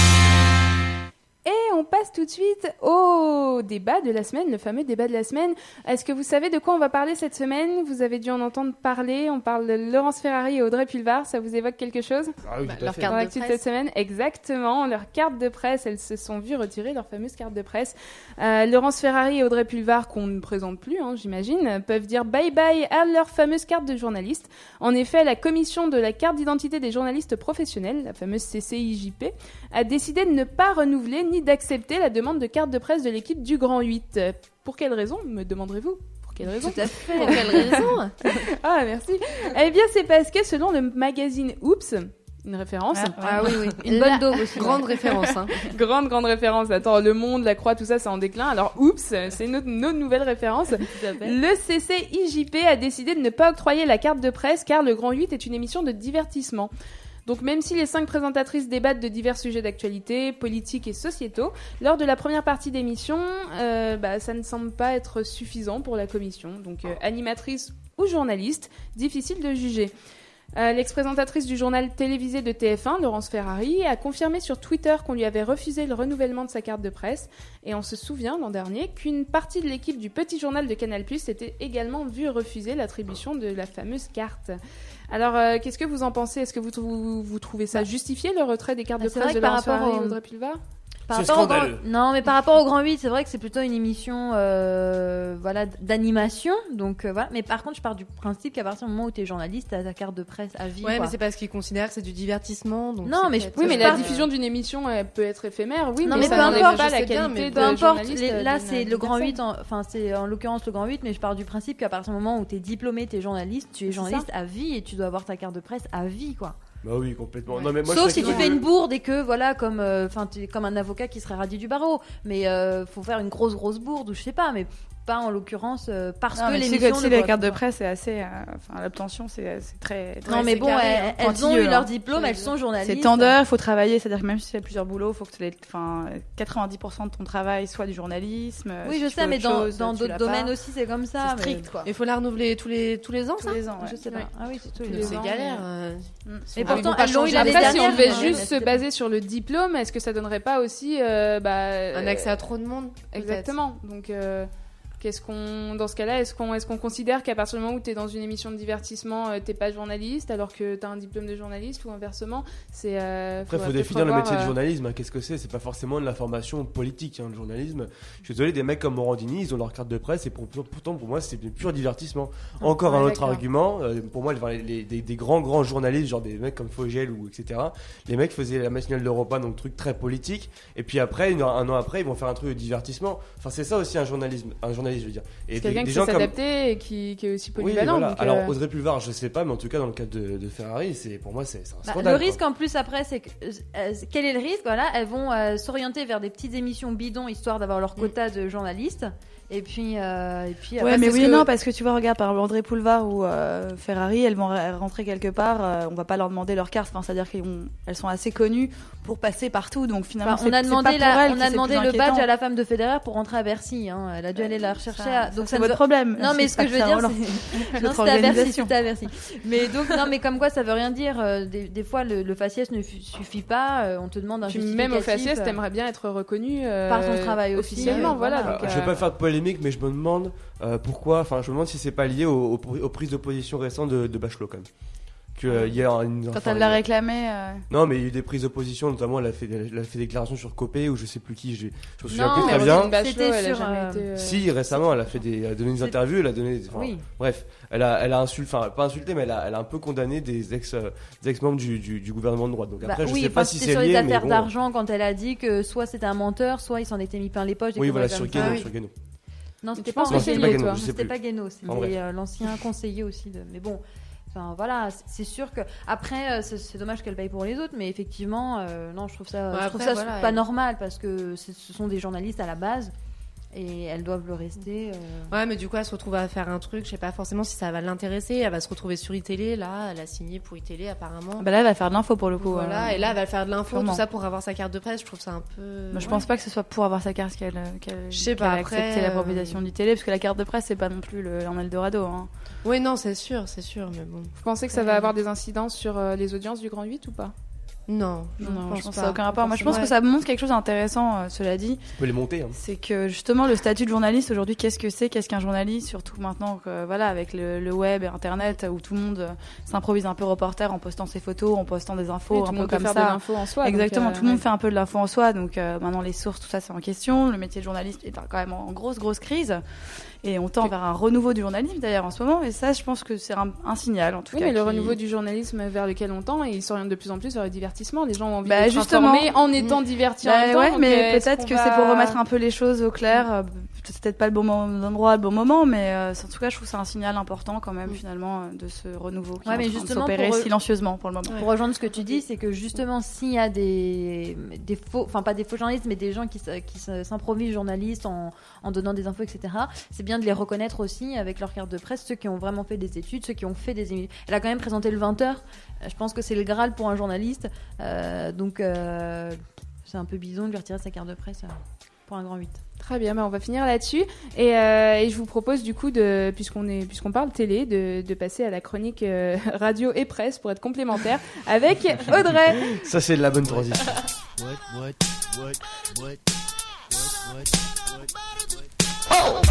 Et on passe tout de suite au débat de la semaine, le fameux débat de la semaine. Est-ce que vous savez de quoi on va parler cette semaine ? Vous avez dû en entendre parler. On parle de Laurence Ferrari et Audrey Pulvar. Ça vous évoque quelque chose ? Ah oui, Bah, tout à leur fait. carte Dans de l'actu de presse. cette semaine, exactement, leur carte de presse, elles se sont vues retirer leur fameuse carte de presse. Euh, Laurence Ferrari et Audrey Pulvar, qu'on ne présente plus, hein, j'imagine, peuvent dire bye bye à leur fameuse carte de journaliste. En effet, la commission de la carte d'identité des journalistes professionnels, la fameuse C C I J P, a décidé de ne pas renouveler ni d'accepter la demande de carte de presse de l'équipe du Grand huit. Pour quelle raison, me demanderez-vous ? Pour quelle raison ? Tout à fait. Pour quelle raison ? Ah, merci. Eh bien, c'est parce que selon le magazine Oops, une référence. Ah oui, oui. Une La bonne dose aussi. Grande référence. Hein. Grande, grande référence. Attends, Le Monde, La Croix, tout ça, c'est en déclin. Alors, oups, c'est notre, notre nouvelle référence. Le C C I J P a décidé de ne pas octroyer la carte de presse car le Grand huit est une émission de divertissement. Donc même si les cinq présentatrices débattent de divers sujets d'actualité, politiques et sociétaux, lors de la première partie d'émission, euh, bah, ça ne semble pas être suffisant pour la commission. Donc euh, animatrice ou journaliste, difficile de juger. Euh, l'ex-présentatrice du journal télévisé de T F un, Laurence Ferrari, a confirmé sur Twitter qu'on lui avait refusé le renouvellement de sa carte de presse. Et on se souvient l'an dernier qu'une partie de l'équipe du petit journal de Canal plus, s'était également vue refuser l'attribution de la fameuse carte. Alors, euh, qu'est-ce que vous en pensez ? Est-ce que vous, vous, vous trouvez ça justifié, le retrait des cartes Bah, de c'est presse vrai de que par Laurence rapport Ferrari au- et Audrey Pulvar ? Par C'est rapport au scandaleux. grand- Non, mais par rapport au Grand huit, c'est vrai que c'est plutôt une émission euh, voilà, d'animation. Donc, euh, voilà. Mais par contre, je pars du principe qu'à partir du moment où tu es journaliste, tu as ta carte de presse à vie. Ouais, quoi. mais c'est parce qu'ils considèrent que c'est du divertissement. Donc Non, c'est mais je- peut-être- Oui, mais je la pars- diffusion d'une émission, elle peut être éphémère, oui, Non, mais, mais ça peu n'enlève importe, pas je la sais bien, qualité mais de Peu importe, journaliste. les- là d'une- c'est le d'une Grand personne. huit, en- enfin c'est en l'occurrence le Grand huit, mais je pars du principe qu'à partir du moment où tu es diplômé, tu es journaliste, tu es C'est journaliste à vie et tu dois avoir ta carte de presse à vie quoi. Bah oui, complètement. Ouais. Non, mais moi, Sauf je si sais tu que- fais une bourde et que voilà comme enfin tu es comme un avocat qui serait radié du barreau, mais euh, faut faire une grosse grosse bourde ou je sais pas, mais pas en l'occurrence euh, parce Non, que mais tu sais l'émission que tu sais, ne les doit- cartes de presse, c'est assez. euh, Enfin, l'obtention, c'est c'est très. très- Non mais c'est bon, carré, elles, hein. elles ont Pointilleux, eu leur hein. diplôme, elles sont journalistes. C'est tant d'heures, il faut travailler, c'est-à-dire que même si tu as plusieurs boulots, il faut que tu les, enfin, quatre-vingt-dix pour cent de ton travail soit du journalisme. Oui, si je tu fais sais, mais autre dans, chose, dans tu d'autres l'as domaines pas. aussi c'est comme ça. C'est mais- strict, quoi. Il faut la renouveler tous les tous les ans, Tous ça. les ans, ouais. Je sais pas. Ouais. Ah oui, c'est tous Tous les les ans. C'est ans, galère. mais- euh. Mm. Et Ils pourtant, vont pas elles l'ont eu changer l'année les Après, si on dernière. devait hein, juste mais se c'était- baser sur le diplôme, est-ce que ça donnerait pas aussi euh, bah, Un accès à trop de monde. peut-être. Exactement. Donc, euh, qu'est-ce qu'on, dans ce cas-là, est-ce qu'on, est-ce qu'on considère qu'à partir du moment où tu es dans une émission de divertissement, euh, t'es pas journaliste, alors que tu as un diplôme de journaliste, ou inversement, c'est. Euh, Après, il faut faudrait définir le peut-être métier de revoir, euh, journalisme. hein. Qu'est-ce que c'est C'est pas forcément de l'information politique, hein, le journalisme. Je suis désolé, des mecs comme Morandini, ils ont leur carte de presse et pour- pourtant, pour moi, c'est du pur divertissement. Encore ouais, un autre d'accord. argument. euh, pour moi, les, les- des, des grands, grands journalistes, genre des mecs comme Fogel ou et cetera, les mecs faisaient la matinale d'Europa, donc truc très politique. Et puis après, une- un an après, ils vont faire un truc de divertissement. Enfin, c'est ça aussi un journalisme, un journaliste, je veux dire. Et C'est des, quelqu'un des qui gens sait comme. s'adapter et qui, qui est aussi Oui, polyvalent. voilà. donc, Alors, euh, Audrey Pulvar, je sais pas, mais en tout cas, dans le cadre de, de Ferrari, c'est, pour moi, c'est, c'est un Bah, scandale. le quoi. risque en plus après, c'est que euh, quel est le risque Voilà, elles vont euh, s'orienter vers des petites émissions bidons histoire d'avoir leur quota de journalistes. Et puis, euh, et puis. Ouais, après, mais c'est oui ce et que- non, parce que tu vois, regarde, par exemple, André Poulvar ou euh, Ferrari, elles vont re- rentrer quelque part, euh, on va pas leur demander leur carte, enfin, c'est-à-dire qu'elles sont assez connues pour passer partout, donc finalement, Enfin, c'est- on a c'est demandé, pas pour la- elles on que a c'est demandé plus le badge inquiétant. à la femme de Federer pour rentrer à Bercy. Hein. Elle a dû aller la rechercher. Ça- à... ça, Donc c'est ne votre veut- problème. Non, mais C'est ce que pas je veux ça, dire, voilà. c'est. Notre Non, c'était à Bercy. organisation. C'était à Bercy. Mais donc, non, mais comme quoi, ça veut rien dire. euh, Des, des fois, le, le faciès ne fu- suffit pas. euh, On te demande un puis justificatif. même au faciès, euh, t'aimerais bien être reconnu euh, Par son travail aussi, officiellement, euh, voilà. voilà. donc, Je vais euh, pas faire de polémique, mais je me demande euh, pourquoi. Enfin, je me demande si c'est pas lié aux, aux- aux prises de position récentes de, de Bachelot quand même. Que, euh, il y a une, Quand enfin, elle il y l'a a- réclamé. euh, Non, mais il y a eu des prises de position, notamment elle a fait, elle a fait des déclarations sur Copé ou je sais plus qui. Je, je me souviens Non, plus mais très Roselyne bien. Bachelot, C'était elle a sur, jamais euh, été, euh, Si récemment, elle a fait des, elle a donné des C'est- interviews, elle a donné. Enfin, Oui. Bref, elle a, elle a insulté, enfin pas insulté, mais elle a, elle a un peu condamné des ex, euh, des ex-membres du, du, du gouvernement de droite. Donc après, Bah je oui, sais enfin, pas si c'était c'est sur les lié, mais affaires bon. d'argent quand elle a dit que soit c'était un menteur, soit il s'en était mis plein les poches. des Oui, conneries voilà, comme sur ça. Guéno, Ah oui. sur Guéno. Non, Tu c'était penses pas, que en c'est Guéno, lié, Guéno, toi je sais C'était plus. pas Guéno, En c'était bref. euh, l'ancien conseiller aussi de. Mais bon. Enfin voilà, c'est- c'est sûr que après euh, c'est c'est dommage qu'elle paye pour les autres, mais effectivement, euh, non, je trouve ça, Ouais, je trouve après, ça voilà, pas elle- normal parce que c'est- ce sont des journalistes à la base et elles doivent le rester. Euh... Ouais, mais du coup, elle se retrouve à faire un truc, je sais pas forcément si ça va l'intéresser. Elle va se retrouver sur iTélé, là, elle a signé pour iTélé apparemment. Bah là, elle va faire de l'info pour le coup. Voilà, euh... et là, elle va faire de l'info, Sûrement. tout ça pour avoir sa carte de presse. Je trouve ça un peu. Bah, je ouais. pense pas que ce soit pour avoir sa carte qu'elle, qu'elle, je sais qu'elle pas, a après, accepté la euh... proposition du télé, parce que la carte de presse, c'est pas non plus le, un Eldorado. Hein. Oui, non, c'est sûr, c'est sûr, mais bon. Vous pensez que ça va avoir des incidences sur euh, les audiences du Grand huit ou pas? Non, je non, pense je pense pas. que ça n'a aucun rapport. Moi, je pense ouais. que ça montre quelque chose d'intéressant, euh, cela dit. Tu peux les monter. Hein. C'est que justement, le statut de journaliste aujourd'hui, qu'est-ce que c'est, qu'est-ce qu'un journaliste, surtout maintenant que voilà, avec le, le web et Internet, où tout le monde euh, s'improvise un peu reporter en postant ses photos, en postant des infos, Oui, un tout le peu monde peut comme faire ça. de l'info en soi. Exactement, donc, euh, tout le monde ouais. fait un peu de l'info en soi. Donc euh, maintenant, les sources, tout ça, c'est en question. Le métier de journaliste est quand même en grosse, grosse crise. Et on tend vers un renouveau du journalisme d'ailleurs en ce moment, et ça je pense que c'est un, un signal en tout oui, cas. mais le qui... renouveau du journalisme vers lequel on tend, et il s'oriente de plus en plus vers le divertissement. Les gens ont envie bah, d'être justement. informés en étant divertis bah, en même temps. Ouais, donc, mais euh, peut-être que va... c'est pour remettre un peu les choses au clair. Euh, c'est peut-être pas le bon endroit, le bon moment, mais euh, en tout cas je trouve que c'est un signal important quand même mm. finalement de ce renouveau qui ouais, est mais en train justement, de s'opérer pour... silencieusement pour le moment. Ouais. Pour rejoindre ce que tu dis, c'est que justement s'il y a des, des faux, enfin pas des faux journalistes, mais des gens qui, qui s'improvisent journalistes en, en donnant des infos, et cetera. C'est bien de les reconnaître aussi avec leur carte de presse, ceux qui ont vraiment fait des études, ceux qui ont fait des émissions. Elle a quand même présenté le vingt heures. Je pense que c'est le Graal pour un journaliste. Euh, donc euh, c'est un peu bidon de lui retirer sa carte de presse euh, pour un grand huit. Très bien, bah on va finir là-dessus. Et, euh, et je vous propose du coup, de, puisqu'on, est, puisqu'on parle télé, de, de passer à la chronique euh, radio et presse pour être complémentaire avec Audrey. Ça, c'est de la bonne transition. What, what, what, what, what, what, what.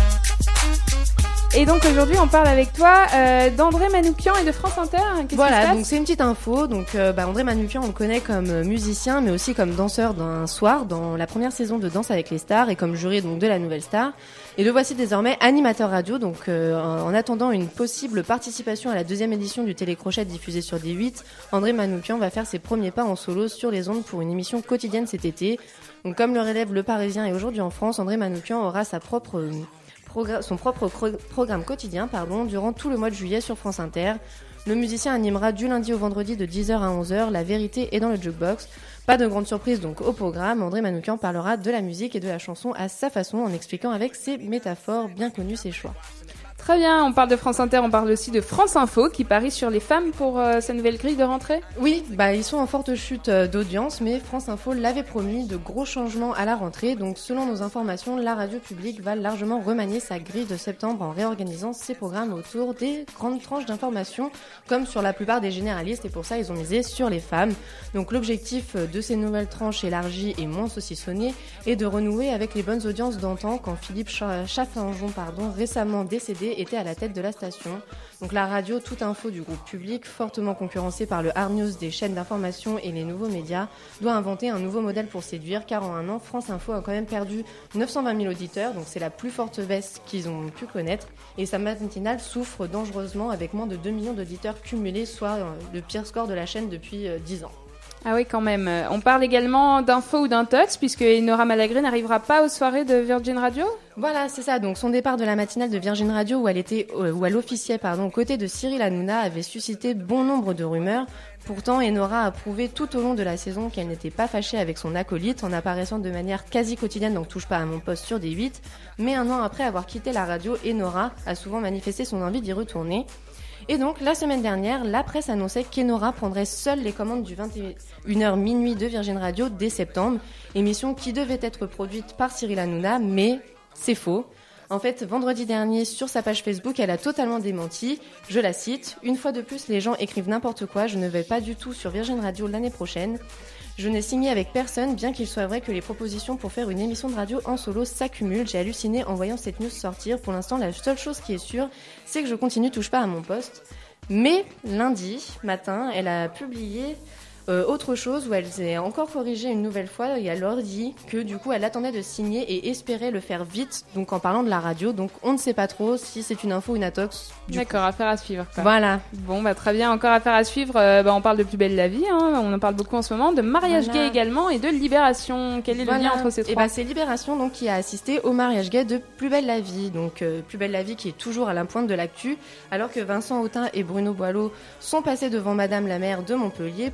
Et donc aujourd'hui, on parle avec toi euh, d'André Manoukian et de France Inter. Qu'est-ce voilà, qui se passe donc c'est une petite info. Donc euh, bah, André Manoukian, on le connaît comme musicien, mais aussi comme danseur d'un soir dans la première saison de Danse avec les stars et comme juré donc de la Nouvelle Star. Et le voici désormais animateur radio. Donc euh, en attendant une possible participation à la deuxième édition du Télécrochet diffusé sur D huit, André Manoukian va faire ses premiers pas en solo sur les ondes pour une émission quotidienne cet été. Donc comme le relève Le Parisien et Aujourd'hui en France, André Manoukian aura sa propre euh, son propre cro- programme quotidien pardon, durant tout le mois de juillet sur France Inter. Le musicien animera du lundi au vendredi de dix heures à onze heures La Vérité est dans le Jukebox. Pas de grande surprise donc au programme, André Manoukian parlera de la musique et de la chanson à sa façon en expliquant avec ses métaphores bien connues ses choix. Très bien, on parle de France Inter, on parle aussi de France Info qui parie sur les femmes pour euh, sa nouvelle grille de rentrée. Oui, bah ils sont en forte chute euh, d'audience, mais France Info l'avait promis, de gros changements à la rentrée. Donc selon nos informations, la radio publique va largement remanier sa grille de septembre en réorganisant ses programmes autour des grandes tranches d'informations, comme sur la plupart des généralistes, et pour ça ils ont misé sur les femmes. Donc l'objectif de ces nouvelles tranches élargies et moins saucissonnées est de renouer avec les bonnes audiences d'antan quand Philippe Chaffanjon, pardon, récemment décédé, était à la tête de la station. Donc la radio Toute Info du groupe public, fortement concurrencée par le hard news des chaînes d'information et les nouveaux médias, doit inventer un nouveau modèle pour séduire, car en un an, France Info a quand même perdu neuf cent vingt mille auditeurs, donc c'est la plus forte baisse qu'ils ont pu connaître, et sa matinale souffre dangereusement avec moins de deux millions d'auditeurs cumulés, soit le pire score de la chaîne depuis dix ans. Ah oui, quand même. On parle également d'info ou d'un tots, puisque Enora Malagré n'arrivera pas aux soirées de Virgin Radio. Voilà, c'est ça. Donc son départ de la matinale de Virgin Radio, où elle était, où elle officiait, pardon, aux côtés de Cyril Hanouna, avait suscité bon nombre de rumeurs. Pourtant, Enora a prouvé tout au long de la saison qu'elle n'était pas fâchée avec son acolyte, en apparaissant de manière quasi quotidienne, donc touche pas à mon poste sur D huit. Mais un an après avoir quitté la radio, Enora a souvent manifesté son envie d'y retourner. Et donc, la semaine dernière, la presse annonçait qu'Enora prendrait seule les commandes du vingt et une heures minuit de Virgin Radio dès septembre, émission qui devait être produite par Cyril Hanouna, mais c'est faux. En fait, vendredi dernier, sur sa page Facebook, elle a totalement démenti. Je la cite, « Une fois de plus, les gens écrivent n'importe quoi, je ne vais pas du tout sur Virgin Radio l'année prochaine. Je n'ai signé avec personne, bien qu'il soit vrai que les propositions pour faire une émission de radio en solo s'accumulent. J'ai halluciné en voyant cette news sortir. Pour l'instant, la seule chose qui est sûre, c'est que je continue touche pas à mon poste. » Mais lundi matin, elle a publié euh, autre chose où elle s'est encore corrigée une nouvelle fois et elle leur dit que du coup elle attendait de signer et espérait le faire vite, donc en parlant de la radio. Donc on ne sait pas trop si c'est une info ou une intox. D'accord, affaire à suivre. Quoi. Voilà. Bon, bah très bien, encore affaire à suivre. Euh, bah, on parle de Plus belle la vie, hein. On en parle beaucoup en ce moment, de mariage Voilà. gay également et de Libération. Quel est Voilà. le lien entre ces trois? Et bah, c'est Libération donc qui a assisté au mariage gay de Plus belle la vie. Donc euh, Plus belle la vie qui est toujours à la pointe de l'actu, alors que Vincent Autain et Bruno Boileau sont passés devant Madame la maire de Montpellier pour, la, pour,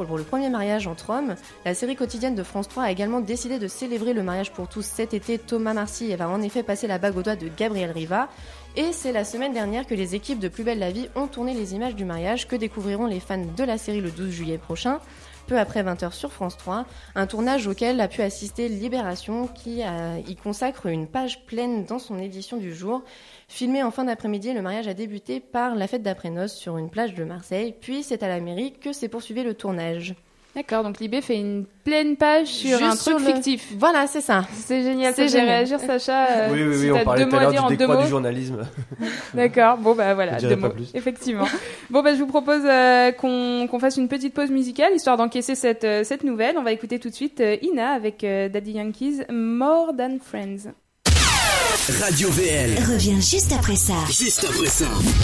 pour le premier mariage entre hommes. La série quotidienne de France trois a également décidé de célébrer le mariage pour tous cet été. Thomas Marcy va en effet passer la bague au doigt de Gabriel Riva. Et c'est la semaine dernière que les équipes de Plus belle la vie ont tourné les images du mariage que découvriront les fans de la série le douze juillet prochain. Peu après vingt heures sur France trois, un tournage auquel a pu assister Libération qui a, y consacre une page pleine dans son édition du jour. Filmé en fin d'après-midi, le mariage a débuté par la fête d'après-noces sur une plage de Marseille, puis c'est à la mairie que s'est poursuivi le tournage. D'accord, donc Libé fait une pleine page sur Juste un truc sur le... fictif. Voilà, c'est ça. C'est génial, c'est génial. génial. Réagir, Sacha. Euh, oui, oui, oui, si on parlait tout à l'heure du décroît du journalisme. D'accord, bon bah voilà, Je deux dirais mots, pas plus. effectivement. Bon bah je vous propose euh, qu'on, qu'on fasse une petite pause musicale, histoire d'encaisser cette, euh, cette nouvelle. On va écouter tout de suite euh, Ina avec euh, Daddy Yankees, More Than Friends. Radio V L revient juste après ça. Juste après ça.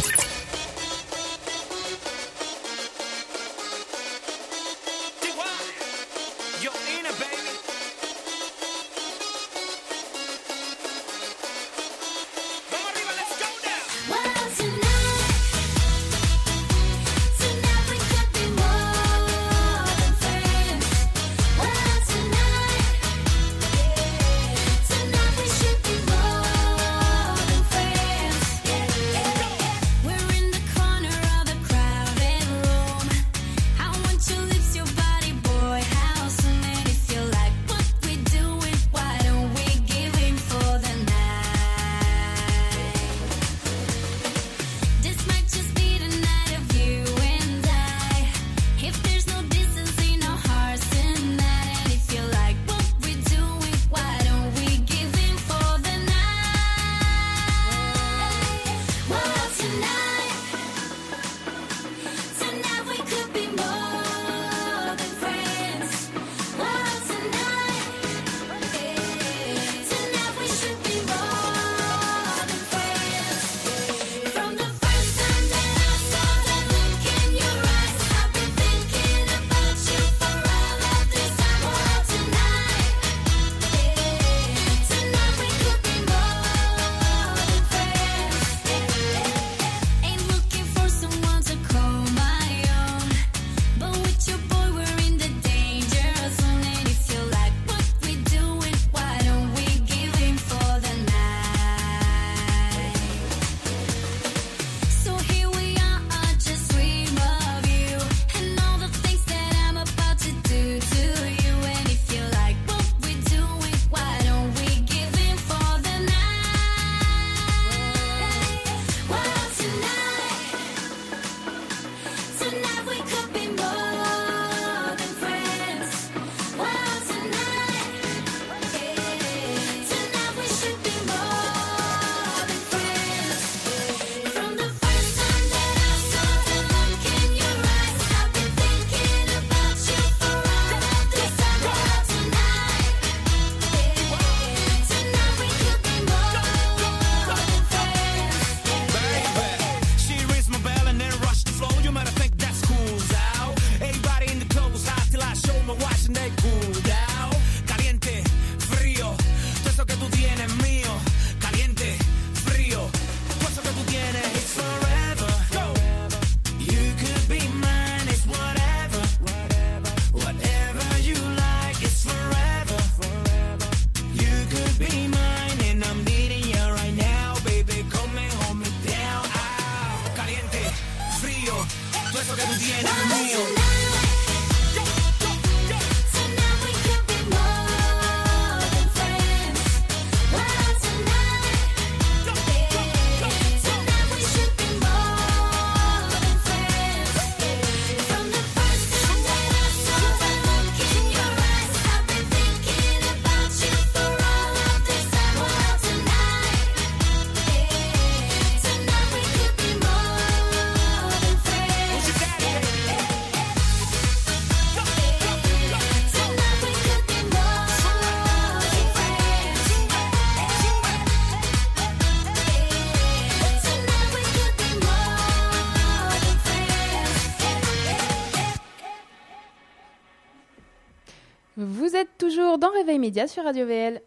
Vous êtes toujours dans Réveil Média sur Radio V L.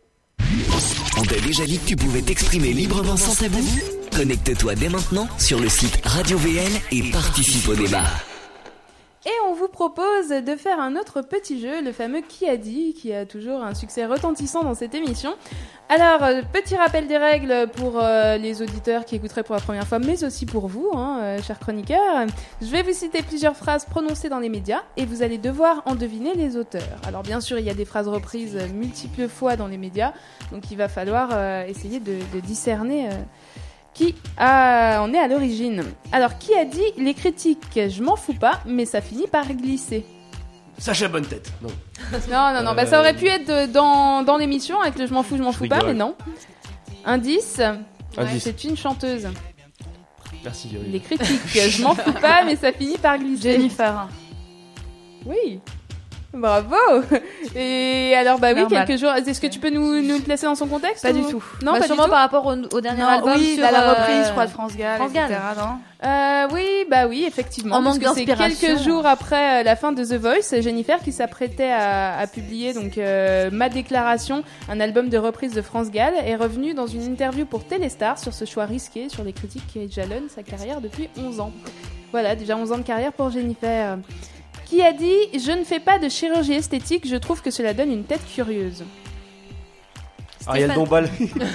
On t'a déjà dit que tu pouvais t'exprimer librement sans tabou ? Connecte-toi dès maintenant sur le site Radio V L et participe au débat. Et on vous propose de faire un autre petit jeu, le fameux Qui a dit, qui a toujours un succès retentissant dans cette émission. Alors, euh, petit rappel des règles pour euh, les auditeurs qui écouteraient pour la première fois, mais aussi pour vous, hein, euh, chers chroniqueurs. Je vais vous citer plusieurs phrases prononcées dans les médias et vous allez devoir en deviner les auteurs. Alors, bien sûr, il y a des phrases reprises multiples fois dans les médias, donc il va falloir euh, essayer de, de discerner... Euh, Qui a... en est à l'origine. Alors, qui a dit « Les critiques, je m'en fous pas, mais ça finit par glisser ». Sacha Bonne-Tête. Non. Non, non, non. Euh... Bah, ça aurait pu être de- dans, dans l'émission avec le « je m'en fous, je m'en Je fous pas », rigole. mais non. Indice. Indice. C'est une chanteuse. Merci, Yoann. Les critiques, je m'en fous pas, mais ça finit par glisser. Jennifer. Oui. Bravo. Et alors, bah oui, Normal. quelques jours. Est-ce que tu peux nous, nous le placer dans son contexte Pas ou- du tout. Non, Bah, pas sûrement du tout. par rapport au, au dernier Non, album oui, sur à la euh, reprise, je crois, de France Gall, France et cetera. Gall. Non Euh, oui, bah oui, effectivement. En parce manque que c'est d'inspiration. quelques jours après euh, la fin de The Voice, Jennifer qui s'apprêtait à, à publier donc euh, Ma Déclaration, un album de reprise de France Gall, est revenue dans une interview pour Téléstar sur ce choix risqué, sur les critiques qui jalonnent sa carrière depuis onze ans. Voilà, déjà onze ans de carrière pour Jennifer. Qui a dit « Je ne fais pas de chirurgie esthétique, je trouve que cela donne une tête curieuse ». Ariel Dombal.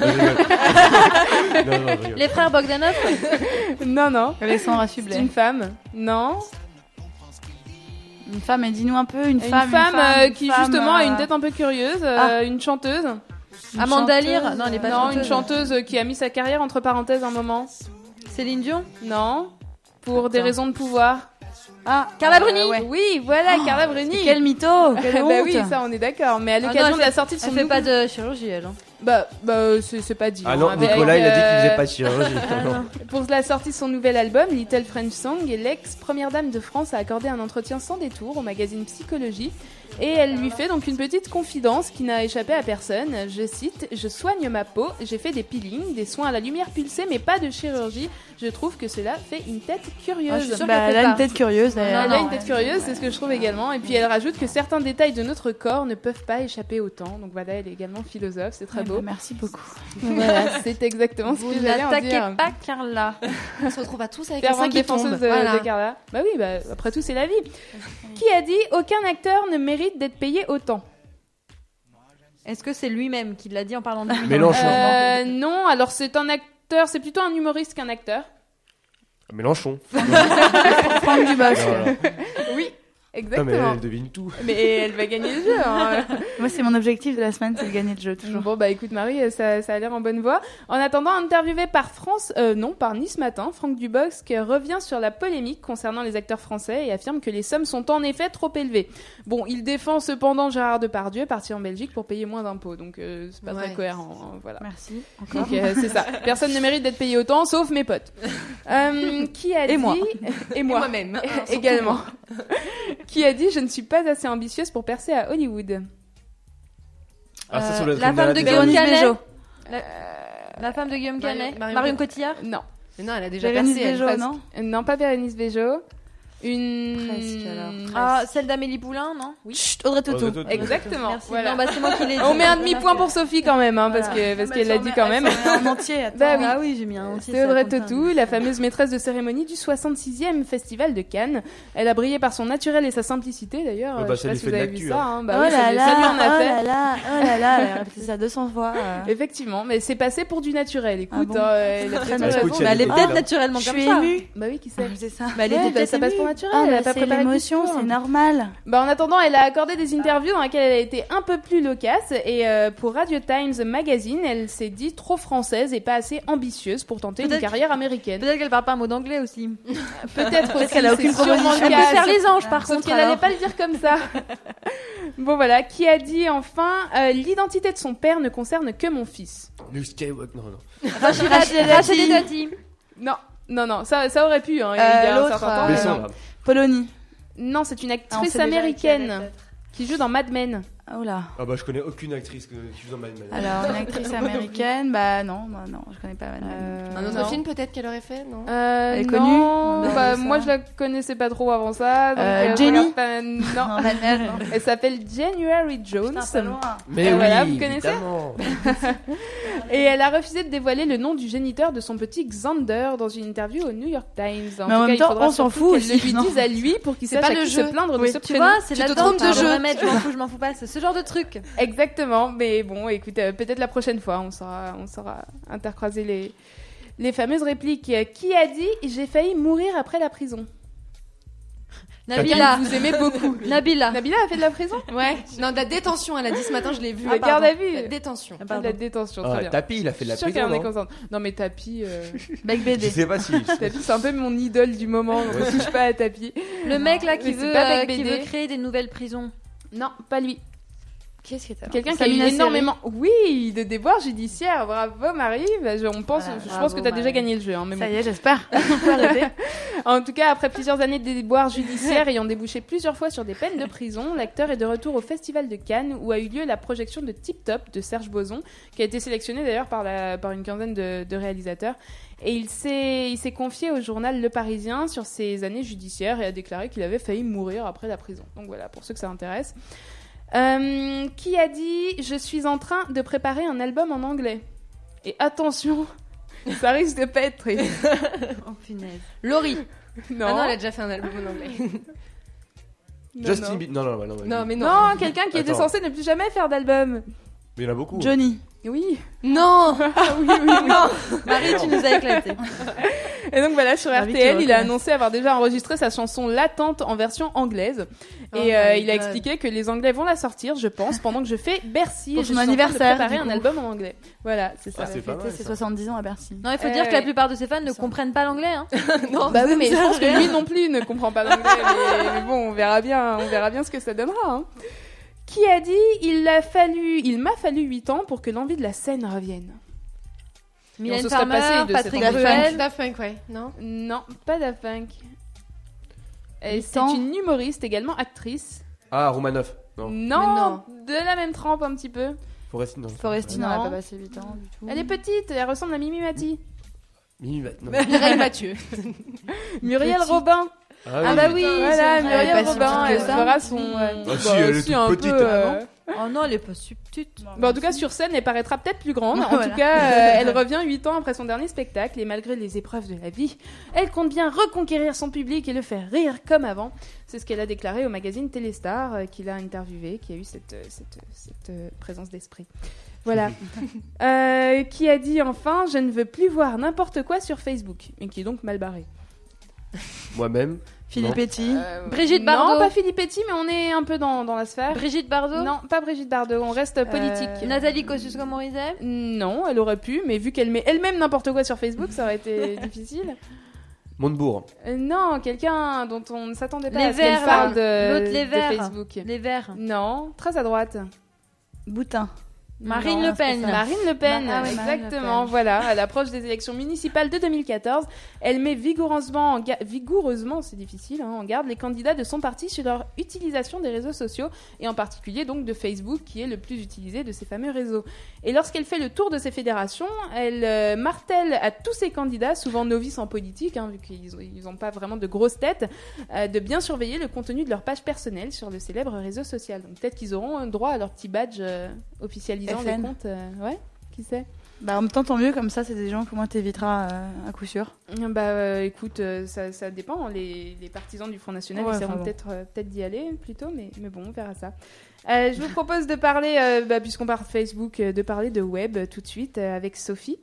Non, non, je rigole. Les frères Bogdanov. Non, non. Alexandra C'est Sublet. une femme. Non. Une femme, et dis-nous un peu, une Une femme. femme, euh, qui femme, justement a une euh, tête un peu curieuse, euh, Ah. une chanteuse. une Amanda chanteuse. Lear. Non, elle est pas Non, chanteuse. une chanteuse qui a mis sa carrière entre parenthèses un moment. Céline Dion. Non. Pour des Attends. raisons de pouvoir. Ah, Carla euh, Bruni. ouais. Oui, voilà, Carla Bruni. Quel mytho. Quelle Bah honte. oui, ça on est d'accord. Mais à Ah l'occasion non, de elle la fait- sortie de son Elle fait nouveau- pas de chirurgie, elle. hein. Bah, bah c'est, c'est pas dit. Ah hein, non, avec, Nicolas, il a dit qu'il euh, faisait pas de chirurgie. Non. Pour la sortie de son nouvel album, Little French Song, l'ex-première dame de France a accordé un entretien sans détour au magazine Psychologie. Et elle lui fait donc une petite confidence qui n'a échappé à personne. Je cite « Je soigne ma peau, j'ai fait des peelings, des soins à la lumière pulsée, mais pas de chirurgie. Je trouve que cela fait une tête curieuse. Ah, je suis sûre Bah, qu'elle elle fait a pas. une tête curieuse. Elle elle. a une tête curieuse, c'est ce que je trouve également. Et puis elle rajoute que certains détails de notre corps ne peuvent pas échapper au temps. Donc voilà, elle est également philosophe, c'est très Ouais, beau. bah, merci beaucoup. Voilà, c'est exactement ce Vous que j'allais en n'attaquez dire. pas Carla. On se retrouve à tous avec les Fervente seins qui défenseuse tombent. de, Voilà. de Carla. Bah oui, bah, après tout, c'est la vie. Qui a dit « Aucun acteur ne mérite d'être payé autant » Est-ce que c'est lui-même qui l'a dit en parlant de lui? Mélenchon. Euh, non, alors c'est un acteur, c'est plutôt un humoriste qu'un acteur. Mélenchon. Franck Dubosc. Voilà. Oui, Non, mais exactement. elle devine tout. Mais elle va gagner le jeu. Hein. Moi, c'est mon objectif de la semaine, c'est de gagner le jeu, toujours. Bon bah écoute Marie, ça, ça a l'air en bonne voie. En attendant, interviewé par France, euh, non par Nice Matin, Franck Dubosc revient sur la polémique concernant les acteurs français et affirme que les sommes sont en effet trop élevées. Bon, il défend cependant Gérard Depardieu, parti en Belgique pour payer moins d'impôts, donc euh, c'est pas Ouais. très cohérent. Hein, voilà. Merci. Encore. Donc euh, c'est ça. Personne ne mérite d'être payé autant, sauf mes potes. Euh, qui a Et dit moi. Et moi. Moi-même. hein, surtout Également. moi. Qui a dit je ne suis pas assez ambitieuse pour percer à Hollywood. Ah, ça, Euh, sur le la femme de télé. Guillaume Véronique Canet. Béjot. La... la femme de Guillaume Marion- Canet. Marion- Marion Cotillard. Non. Mais non, elle a déjà Bérénice percé. elle. Bejo, passe- non Euh, Non, pas Bérénice Bejo. Une. Presque, alors. Ah, celle d'Amélie Poulain, non? Oui. Chut, Audrey Tautou. Audrey Tautou. Exactement. Merci. Voilà. Non, bah c'est moi qui l'ai dit. On met un demi-point pour Sophie quand même, hein, parce Voilà. que parce Ah, qu'elle bah, l'a tu dit en quand mets- même. tu en mets en entier, attends. Bah oui. Ah oui, j'ai mis un entier. C'est ça Audrey compte pas. Tautou, la fameuse maîtresse de cérémonie du soixante-sixième Festival de Cannes. Elle a brillé par son naturel et sa simplicité d'ailleurs. Ouais, Euh, bah, je ça sais pas lui si fait vous de avez l'actu, vu ça. hein. Hein. Bah oh oui, ça, là lui- là, ça lui en a oh fait. là là, oh là là, elle a répété ça deux cents fois. euh. Effectivement, mais c'est passé pour du naturel. Écoute, Ah bon hein, elle a Très très bien. raison. Écoute, Mais elle est Ah, peut-être naturellement Je comme suis ça. émue. Bah oui, qui sait. Ah, c'est ça. Bah, elle Ouais, était bah, peut-être ça passe émue. pour naturel. Ah, elle a bah, pas c'est préparé le l'émotion, discours. c'est normal. Bah, en attendant, elle a accordé des interviews dans lesquelles elle a été un peu plus loquace. Et euh, pour Radio Times Magazine, elle s'est dit trop française et pas assez ambitieuse pour tenter une Peut-être- carrière américaine. Peut-être qu'elle parle pas un mot d'anglais aussi. Peut-être aussi, qu'elle a aucune c'est sûrement proposition. le Elle peut cas. faire les anges par Sauf contre. qu'elle alors. n'allait pas le dire comme ça. Bon voilà, qui a dit enfin euh, l'identité de son père ne concerne que mon fils. Luke Skywalker. Non, non. Rachida Rachida Dati. Non, non, non, ça, ça aurait pu. Hein, il y Euh, a un l'autre, certain temps, euh, mais Besson, non. là. Polony. Non, c'est une Ah, on actrice sait déjà américaine qui elle est, qui joue dans Mad Men. Oh là. Ah bah je connais aucune actrice que- qui joue dans Mad Men. Alors, une actrice américaine, bah non, bah non, je connais pas Mad Men. Euh, Un autre non. film peut-être qu'elle aurait fait, non Euh, Elle est non, connue On a bah, vu ça. moi je la connaissais pas trop avant ça. Donc, Euh, euh, je Jenny regarde pas- Non, Mad Men, non. elle s'appelle January Jones. Putain, pas loin. Mais Et oui, voilà, vous connaissez évidemment. Et elle a refusé de dévoiler le nom du géniteur de son petit Xander dans une interview au New York Times. En Mais en tout même cas, il temps, faudra on s'en surtout fout qu'elle le aussi, lui non dise à lui pour qu'il C'est sache pas à le qui jeu. se plaindre Oui, de ce Tu prénom. vois, c'est Tu te là-dedans, trompes de tu jeu. devrais mettre je m'en fous, je m'en fous pas. C'est ce genre de truc. Exactement, mais bon, écoute, euh, peut-être la prochaine fois, on saura, on saura intercroiser les, les fameuses répliques. Euh, Qui a dit « J'ai failli mourir après la prison » Nabila. Vous aimez beaucoup. Nabila. Nabila a fait de la prison Ouais. Non, de la détention, elle a dit ce matin, je l'ai vu. Ah, garde à vue. La détention. Ah, De pardon. la détention, Ah, très bien. Tapi, il a fait de la Je suis sûre prison, qu'elle en est non contente. Non, mais Tapi... euh, Bec Je B D. sais pas si... Tapi, c'est un peu mon idole du moment, donc on touche pas à Tapi. Le mec là qui Mais c'est veut, pas euh, Bec qui B D. veut créer des nouvelles prisons. Non, pas lui. Qu'est-ce que t'as Quelqu'un qui a eu Samina Seri. énormément, oui, de déboires judiciaires. Bravo Marie. Bah, je, on pense, Voilà, je bravo, pense que t'as déjà Marie. gagné le jeu. Hein, mais Ça bon. y est, j'espère. On peut arrêter. En tout cas, après plusieurs années de déboires judiciaires ayant débouché plusieurs fois sur des peines de prison, l'acteur est de retour au Festival de Cannes où a eu lieu la projection de Tip Top de Serge Boson, qui a été sélectionné d'ailleurs par, la, par une quinzaine de, de réalisateurs. Et il s'est, il s'est confié au journal Le Parisien sur ses années judiciaires et a déclaré qu'il avait failli mourir après la prison. Donc voilà, pour ceux que ça intéresse. Euh, qui a dit « Je suis en train de préparer un album en anglais ». Et attention, ça risque de pas être très... Oh punaise. Laurie. Non, Ah non, elle a déjà fait un album en anglais. non, Justin non. Bieber... Non, non, non. Non, mais non. Non, quelqu'un qui était Attends. censé ne plus jamais faire d'album. Mais il y en a beaucoup. Johnny. Oui. Non. Ah oui, oui, oui. Marie, tu nous as éclaté. Et donc voilà, sur Ravi R T que tu L, il a reconnaisses. annoncé avoir déjà enregistré sa chanson L'attente en version anglaise. Oh Et euh, my il a God. expliqué que les Anglais vont la sortir, je pense, pendant que je fais Bercy. Pour et je son suis en train de anniversaire, préparer du un coup. album en anglais. Voilà, c'est ça. Ah, c'est pas Fêter mal, ses ça. soixante-dix ans à Bercy. Non, il faut Euh, dire que la ouais. plupart de ses fans ne comprennent pas l'anglais. Hein. Non. Bah oui, mais je pense que lui non plus ne comprend pas l'anglais. mais, mais bon, on verra bien, on verra bien ce que ça donnera. Hein. Qui a dit il a fallu, il m'a fallu huit ans pour que l'envie de la scène revienne. on Mylène se serait Farmer, passé de Patrick cette Bruel. Daft Punk, ouais. Non. Non, pas Daft Punk. Euh, Huit C'est ans. une humoriste, également actrice. Ah, Romanoff. Non. Non, non. de la même trempe un petit peu. Forestine, non. Forestine, Non. elle a pas passé huit ans du tout. Elle est petite, elle ressemble à Mimi Mati. Mimi, non. Mireille Mathieu. Muriel Petite. Robin. Ah bah oui, Voilà, c'est vrai. Elle est Muriel pas si Robin, petite elle que ça. fera son... Oui. ouais. Ah si, elle est toute un petite. peu, euh, Oh non, elle est pas si petite. Bah, en tout cas, sur scène, elle paraîtra peut-être plus grande. En Voilà. tout cas, euh, elle revient huit ans après son dernier spectacle et malgré les épreuves de la vie, elle compte bien reconquérir son public et le faire rire comme avant. C'est ce qu'elle a déclaré au magazine Téléstar, euh, qu'il a interviewé, qui a eu cette, euh, cette, euh, cette euh, présence d'esprit. Voilà. Euh, qui a dit enfin « Je ne veux plus voir n'importe quoi sur Facebook » et qui est donc mal barré. Moi-même. Philippe Non. Etty. Euh, Brigitte Bardot. Non, pas Philippe Etty, mais on est un peu dans, dans la sphère. Brigitte Bardot. Non, pas Brigitte Bardot, on reste politique. Euh, Nathalie Kosciusko-Morizet. Non, elle aurait pu, mais vu qu'elle met elle-même n'importe quoi sur Facebook, ça aurait été difficile. Montebourg. Euh, non, quelqu'un dont on ne s'attendait pas Les à ce qu'elle Verts, parle là. de, L'autre, les de Verts. Facebook. Les Verts. Non, très à droite. Boutin. Marine Non, Le Pen. c'est pas ça. Marine Le Pen, Ah oui, Marine exactement. Le Pen. Voilà, à l'approche des élections municipales de deux mille quatorze, elle met vigoureusement, en ga- vigoureusement, c'est difficile, hein, en garde les candidats de son parti sur leur utilisation des réseaux sociaux et en particulier donc de Facebook, qui est le plus utilisé de ces fameux réseaux. Et lorsqu'elle fait le tour de ces fédérations, elle euh, martèle à tous ces candidats, souvent novices en politique, hein, vu qu'ils n'ont pas vraiment de grosses têtes, euh, de bien surveiller le contenu de leur page personnelle sur le célèbre réseau social. Donc peut-être qu'ils auront droit à leur petit badge euh, officialisant F les N. comptes. euh, ouais, qui sait. Bah, en même temps, tant mieux, comme ça, c'est des gens que moi t'éviteras euh, à coup sûr. Bah euh, écoute, euh, ça, ça dépend. Les, les partisans du Front National Ouais, essaieront enfin bon. peut-être euh, peut-être d'y aller plutôt, mais, mais bon, on verra ça. Euh, je vous propose de parler, euh, bah, puisqu'on parle de Facebook, euh, de parler de web euh, tout de suite euh, avec Sophie.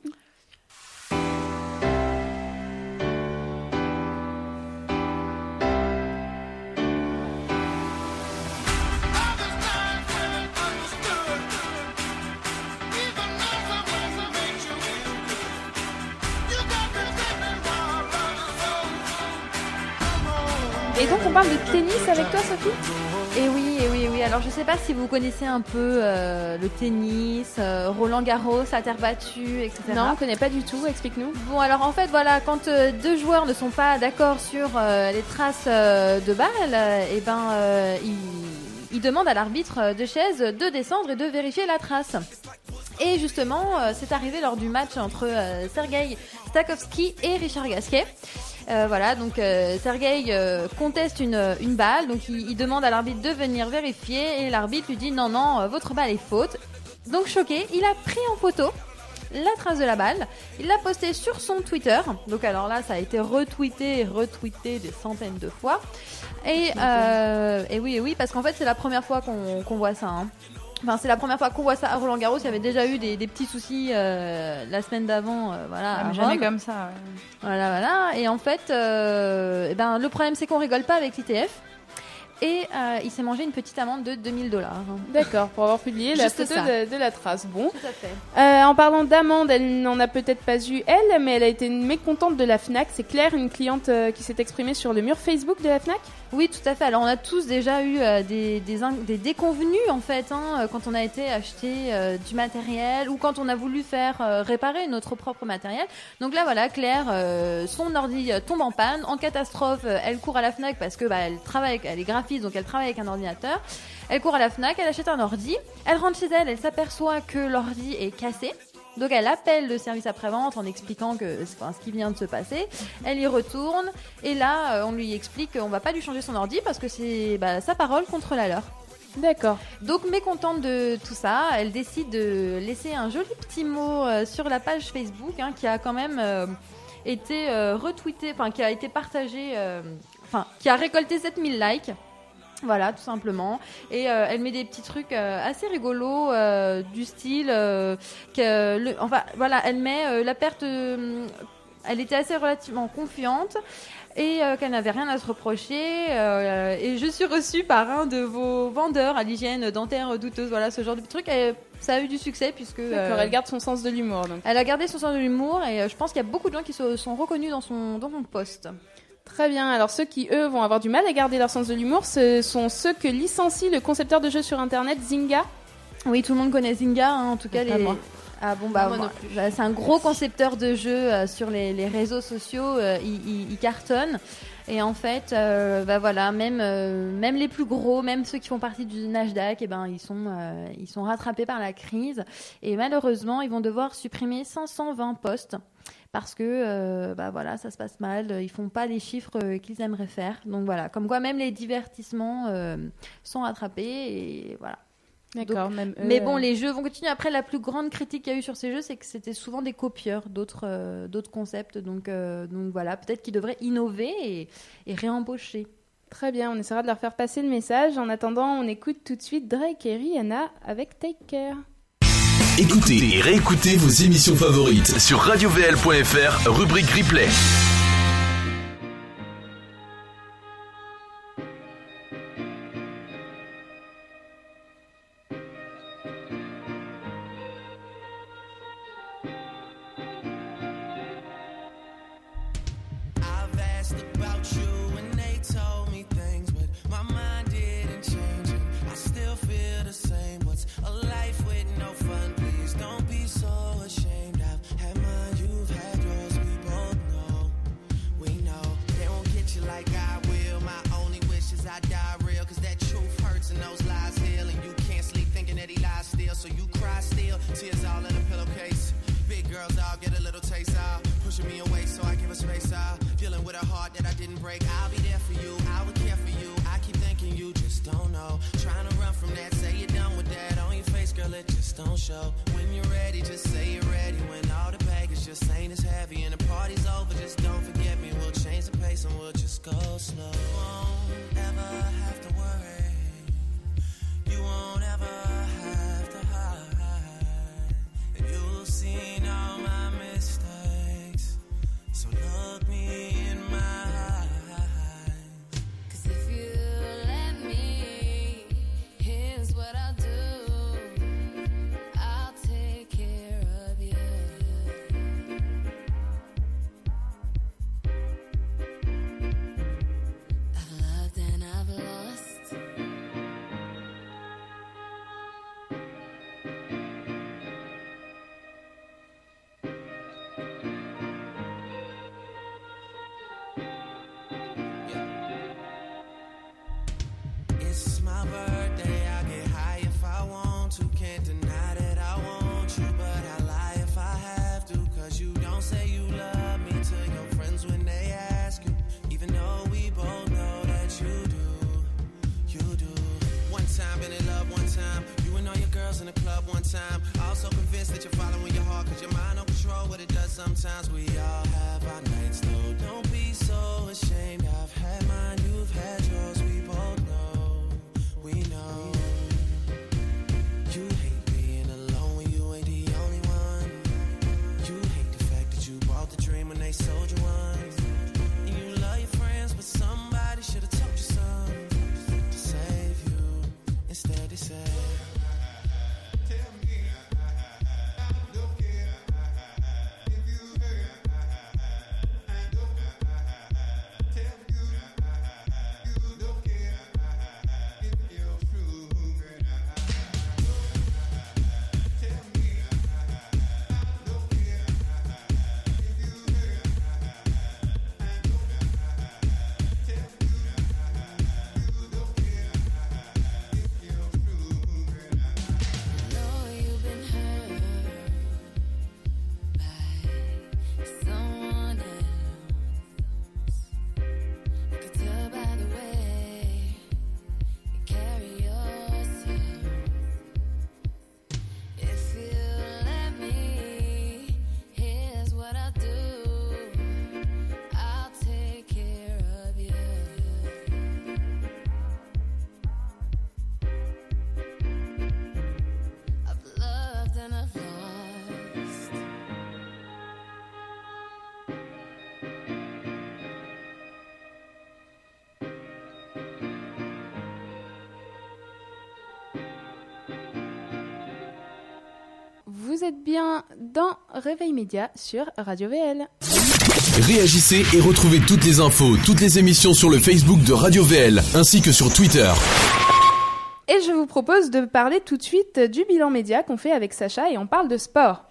Et donc on parle de tennis avec toi, Sophie? Et oui, et oui, et oui. Alors je sais pas si vous connaissez un peu euh, le tennis, euh, Roland Garros, la terre battue, et cetera. Non, on connaît pas du tout. Explique-nous. Bon, alors en fait, voilà, quand euh, deux joueurs ne sont pas d'accord sur euh, les traces euh, de balles, euh, et ben euh, ils il demande à l'arbitre de chaise de descendre et de vérifier la trace. Et justement, euh, c'est arrivé lors du match entre euh, Sergei Stakhovski et Richard Gasquet. Euh, voilà, donc euh, Sergei euh, conteste une, une balle, donc il, il demande à l'arbitre de venir vérifier et l'arbitre lui dit non, non, euh, votre balle est faute. Donc choqué, il a pris en photo la trace de la balle, il l'a postée sur son Twitter. Donc alors là, ça a été retweeté et retweeté des centaines de fois. Et, euh, et oui, et oui, parce qu'en fait, c'est la première fois qu'on, qu'on voit ça. Hein. Enfin, c'est la première fois qu'on voit ça à Roland-Garros. Il y avait déjà eu des, des petits soucis euh, la semaine d'avant, euh, voilà. Ah, mais à jamais Rome. comme ça. Ouais. Voilà, voilà. Et en fait, euh, eh ben, le problème, c'est qu'on rigole pas avec l'I T F. Et euh, il s'est mangé une petite amende de deux mille dollars. D'accord, pour avoir publié la Juste photo ça. de, de la trace. Bon. Tout à fait. Euh, en parlant d'amende, elle n'en a peut-être pas eu elle, mais elle a été mécontente de la Fnac. C'est Claire, une cliente euh, qui s'est exprimée sur le mur Facebook de la Fnac. Oui, tout à fait. Alors, on a tous déjà eu euh, des, des, in- des déconvenus, en fait, hein, quand on a été acheter euh, du matériel ou quand on a voulu faire euh, réparer notre propre matériel. Donc là, voilà, Claire, euh, son ordi euh, tombe en panne. En catastrophe, euh, elle court à la Fnac parce que bah, elle travaille, avec- elle est graphiste, donc elle travaille avec un ordinateur. Elle court à la Fnac, elle achète un ordi. Elle rentre chez elle, elle s'aperçoit que l'ordi est cassé. Donc elle appelle le service après-vente en expliquant que, enfin, ce qui vient de se passer. Elle y retourne et là euh, on lui explique qu'on va pas lui changer son ordi parce que c'est bah, sa parole contre la leur. D'accord. Donc mécontente de tout ça, elle décide de laisser un joli petit mot euh, sur la page Facebook hein, qui a quand même euh, été euh, retweeté, enfin qui a été partagé, euh, enfin qui a récolté sept mille likes. Voilà, tout simplement. Et euh, elle met des petits trucs euh, assez rigolos euh, du style euh, que le, enfin voilà, elle met euh, la perte. Euh, elle était assez relativement confiante et euh, qu'elle n'avait rien à se reprocher. Euh, et je suis reçue par un de vos vendeurs à l'hygiène dentaire douteuse. Voilà, ce genre de truc. Et ça a eu du succès puisque. D'accord, euh, elle garde son sens de l'humour. Donc. Elle a gardé son sens de l'humour et euh, je pense qu'il y a beaucoup de gens qui se sont reconnus dans son dans son post. Très bien. Alors ceux qui, eux, vont avoir du mal à garder leur sens de l'humour, ce sont ceux que licencie le concepteur de jeux sur Internet, Zynga. Oui, tout le monde connaît Zynga, hein, en tout cas. Pas Les... moi. Ah bon, bah, Moi non moi, plus. bah, c'est un gros concepteur de jeux euh, sur les, les réseaux sociaux. Euh, il, il, il cartonne. Et en fait, euh, bah voilà, même, euh, même les plus gros, même ceux qui font partie du Nasdaq, eh ben, ils sont, euh, ils sont rattrapés par la crise. Et malheureusement, ils vont devoir supprimer cinq cent vingt postes. Parce que euh, bah voilà, ça se passe mal, ils font pas les chiffres euh, qu'ils aimeraient faire. Donc voilà, comme quoi même les divertissements euh, sont rattrapés et voilà. D'accord. Donc, même eux, mais bon, euh, les jeux vont continuer. Après, la plus grande critique qu'il y a eu sur ces jeux, c'est que c'était souvent des copieurs d'autres euh, d'autres concepts. Donc euh, donc voilà, peut-être qu'ils devraient innover et, et réembaucher. Très bien, on essaiera de leur faire passer le message. En attendant, on écoute tout de suite Drake et Rihanna avec Take Care. Écoutez et réécoutez vos émissions favorites sur radio v l point f r, rubrique replay. I've asked about you and they told me things, but my mind didn't change it. I still feel the same. What's a life with no fun? Please don't be so ashamed. I've had mine, you've had yours. We both know, we know. They won't get you like I will. My only wish is I die real, cause that truth hurts and those lies heal. And you can't sleep thinking that he lies still, so you cry still. Tears all in a pillowcase. Big girls all get a little taste out. Pushing me away so I give her space out. Dealing with a heart that I didn't break. I'll be there for you, I would care for you. I keep thinking you just don't know. Trying to run from that, say you're done with that. On your face, girl, it just don't show. When you're ready, just say you're ready. When all the baggage just ain't as heavy and the party's over, just don't forget me. We'll change the pace and we'll just go slow. You won't ever have to worry. You won't ever have to hide. And you've seen all my mistakes, so look me in my eyes. Cause if you let me, here's what I'll do. I'll take care of you. I've loved and I've lost. time. Also convinced that you're following your heart, cause your mind don't control what it does sometimes. We all have our nights though, don't be so ashamed. I've had mine, you've had yours, we both know, we know. You hate being alone when you ain't the only one. You hate the fact that you bought the dream when they sold you one. And you love your friends, but somebody should've told you something to save you. Instead they say, Vous êtes bien dans Réveil Média sur Radio V L. Réagissez et retrouvez toutes les infos, toutes les émissions sur le Facebook de Radio V L, ainsi que sur Twitter. Et je vous propose de parler tout de suite du bilan média qu'on fait avec Sacha et on parle de sport.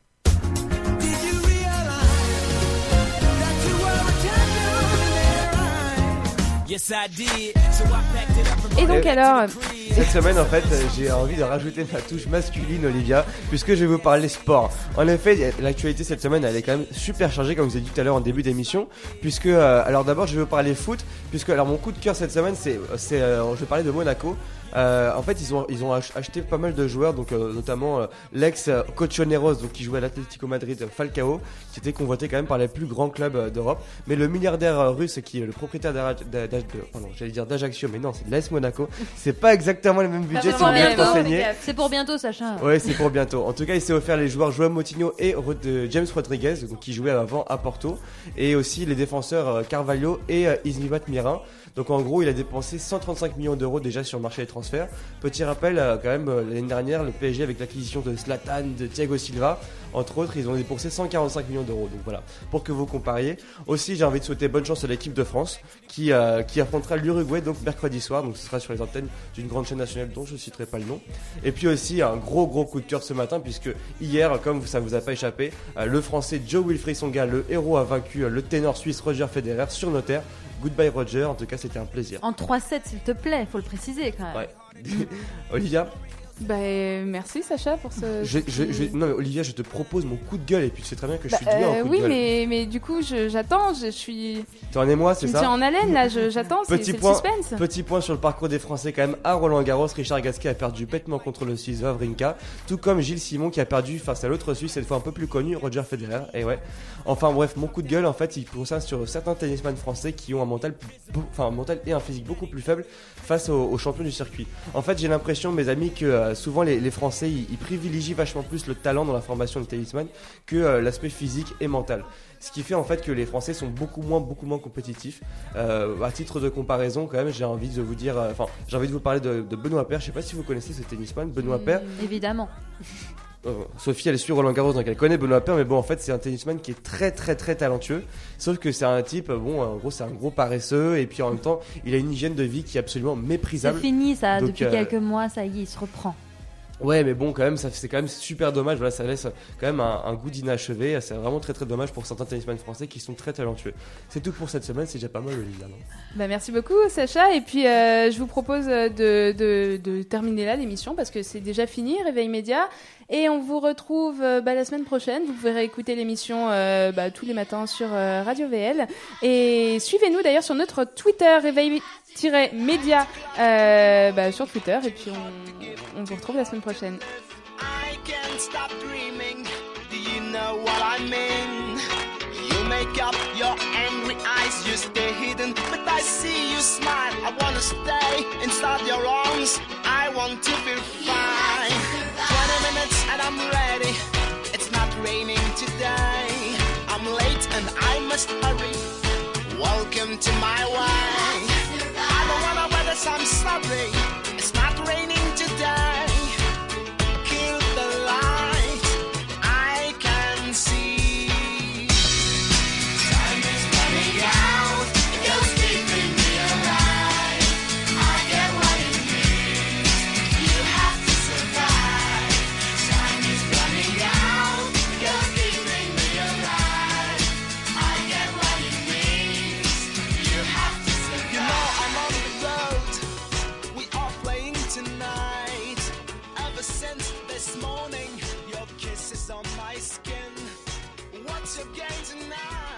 Et donc alors, cette semaine en fait j'ai envie de rajouter ma touche masculine, Olivia, puisque je vais vous parler sport. En effet, l'actualité cette semaine elle est quand même super chargée, comme je vous ai dit tout à l'heure en début d'émission, puisque euh, alors d'abord je vais vous parler foot, puisque alors mon coup de cœur cette semaine c'est, c'est euh, je vais parler de Monaco. Euh, en fait ils ont, ils ont acheté pas mal de joueurs, donc euh, notamment euh, l'ex euh, Colchoneros, donc qui jouait à l'Atlético Madrid, Falcao, qui était convoité quand même par les plus grands clubs euh, d'Europe. Mais le milliardaire euh, russe qui est le propriétaire d'Aj- d'Aj- d'Aj- de, pardon, j'allais dire d'Ajaccio, mais non, c'est de l'A S Monaco. C'est pas exactement le même budget. C'est pour bientôt, c'est pour bientôt, Sacha. Ouais, c'est pour bientôt. En tout cas, il s'est offert les joueurs João Moutinho et de James Rodriguez, donc qui jouaient avant à Porto, et aussi les défenseurs euh, Carvalho et euh, Isnivat Mirin. Donc en gros, il a dépensé cent trente-cinq millions d'euros déjà sur le marché des transferts. Petit rappel, euh, quand même, euh, l'année dernière, le P S G avec l'acquisition de Zlatan, de Thiago Silva, entre autres, ils ont dépensé cent quarante-cinq millions d'euros. Donc voilà, pour que vous compariez. Aussi, j'ai envie de souhaiter bonne chance à l'équipe de France qui, euh, qui affrontera l'Uruguay donc mercredi soir. Donc ce sera sur les antennes d'une grande chaîne nationale dont je ne citerai pas le nom. Et puis aussi, un gros gros coup de cœur ce matin, puisque hier, comme ça vous a pas échappé, euh, le Français Jo-Wilfried Tsonga, le héros, a vaincu euh, le ténor suisse Roger Federer sur notaire. Goodbye Roger, en tout cas c'était un plaisir. En trois sept s'il te plaît, faut le préciser quand même. Ouais. Olivia. Bah, merci Sacha pour ce. Je, je, je, non mais Olivia, je te propose mon coup de gueule et puis tu sais très bien que je suis bah, doué en euh, coup oui, de gueule. Oui, mais, mais du coup, je, j'attends, je, je suis. T'en es moi, c'est tu ça? Tu me tiens en haleine là, je, j'attends, c'est, petit c'est point, le suspense. Petit point sur le parcours des Français quand même. À Roland-Garros, Richard Gasquet a perdu bêtement contre le Suisse Wawrinka, tout comme Gilles Simon qui a perdu face à l'autre Suisse, cette fois un peu plus connu, Roger Federer. Et ouais. Enfin bref, mon coup de gueule en fait, il concerne sur certains tennisman français qui ont un mental, enfin un mental et un physique beaucoup plus faible face aux, aux champions du circuit. En fait, j'ai l'impression, mes amis, que euh, souvent les, les Français ils, ils privilégient vachement plus le talent dans la formation de tennisman que euh, l'aspect physique et mental. Ce qui fait en fait que les Français sont beaucoup moins, beaucoup moins compétitifs. Euh, à titre de comparaison, quand même, j'ai envie de vous dire, enfin, euh, j'ai envie de vous parler de, de Benoît Paire. Je sais pas si vous connaissez ce tennisman, Benoît Paire. Mmh, évidemment. Euh, Sophie, elle suit Roland Garros, donc elle connaît Benoît Paire, mais bon, en fait, c'est un tennisman qui est très, très, très talentueux. Sauf que c'est un type, bon, en gros, c'est un gros paresseux, et puis en même temps, il a une hygiène de vie qui est absolument méprisable. C'est fini, ça. Donc, depuis euh... quelques mois, ça y est, il se reprend. Ouais, mais bon, quand même, ça, c'est quand même super dommage. Voilà, ça laisse quand même un, un goût d'inachevé. C'est vraiment très très dommage pour certains tennisman français qui sont très talentueux. C'est tout pour cette semaine, c'est déjà pas mal, Olivia. Non bah, merci beaucoup, Sacha. Et puis, euh, je vous propose de, de, de terminer là l'émission parce que c'est déjà fini, Réveil Média. Et on vous retrouve euh, bah, la semaine prochaine. Vous pouvez réécouter l'émission euh, bah, tous les matins sur euh, Radio V L. Et suivez-nous d'ailleurs sur notre Twitter, Réveil-Média, euh, bah, sur Twitter. Et puis, on, on vous retrouve la semaine prochaine. can't stop dreaming. Do you know what I mean? You make up your angry eyes, you stay hidden, but I see you smile. I wanna stay inside your arms, I want to feel fine. twenty minutes and I'm ready, it's not raining today. I'm late and I must hurry, welcome to my way. I don't wanna weather, so I'm sorry, it's not raining today. Kill the light, I can see. Time is running out, it goes deep in me alive. I get what it means, you have to survive. Time is running out, it goes deep in me alive. I get what it means, you have to survive. You know I'm on the road, we are playing tonight. Ever since this morning, your kiss is on my skin. What's your game tonight?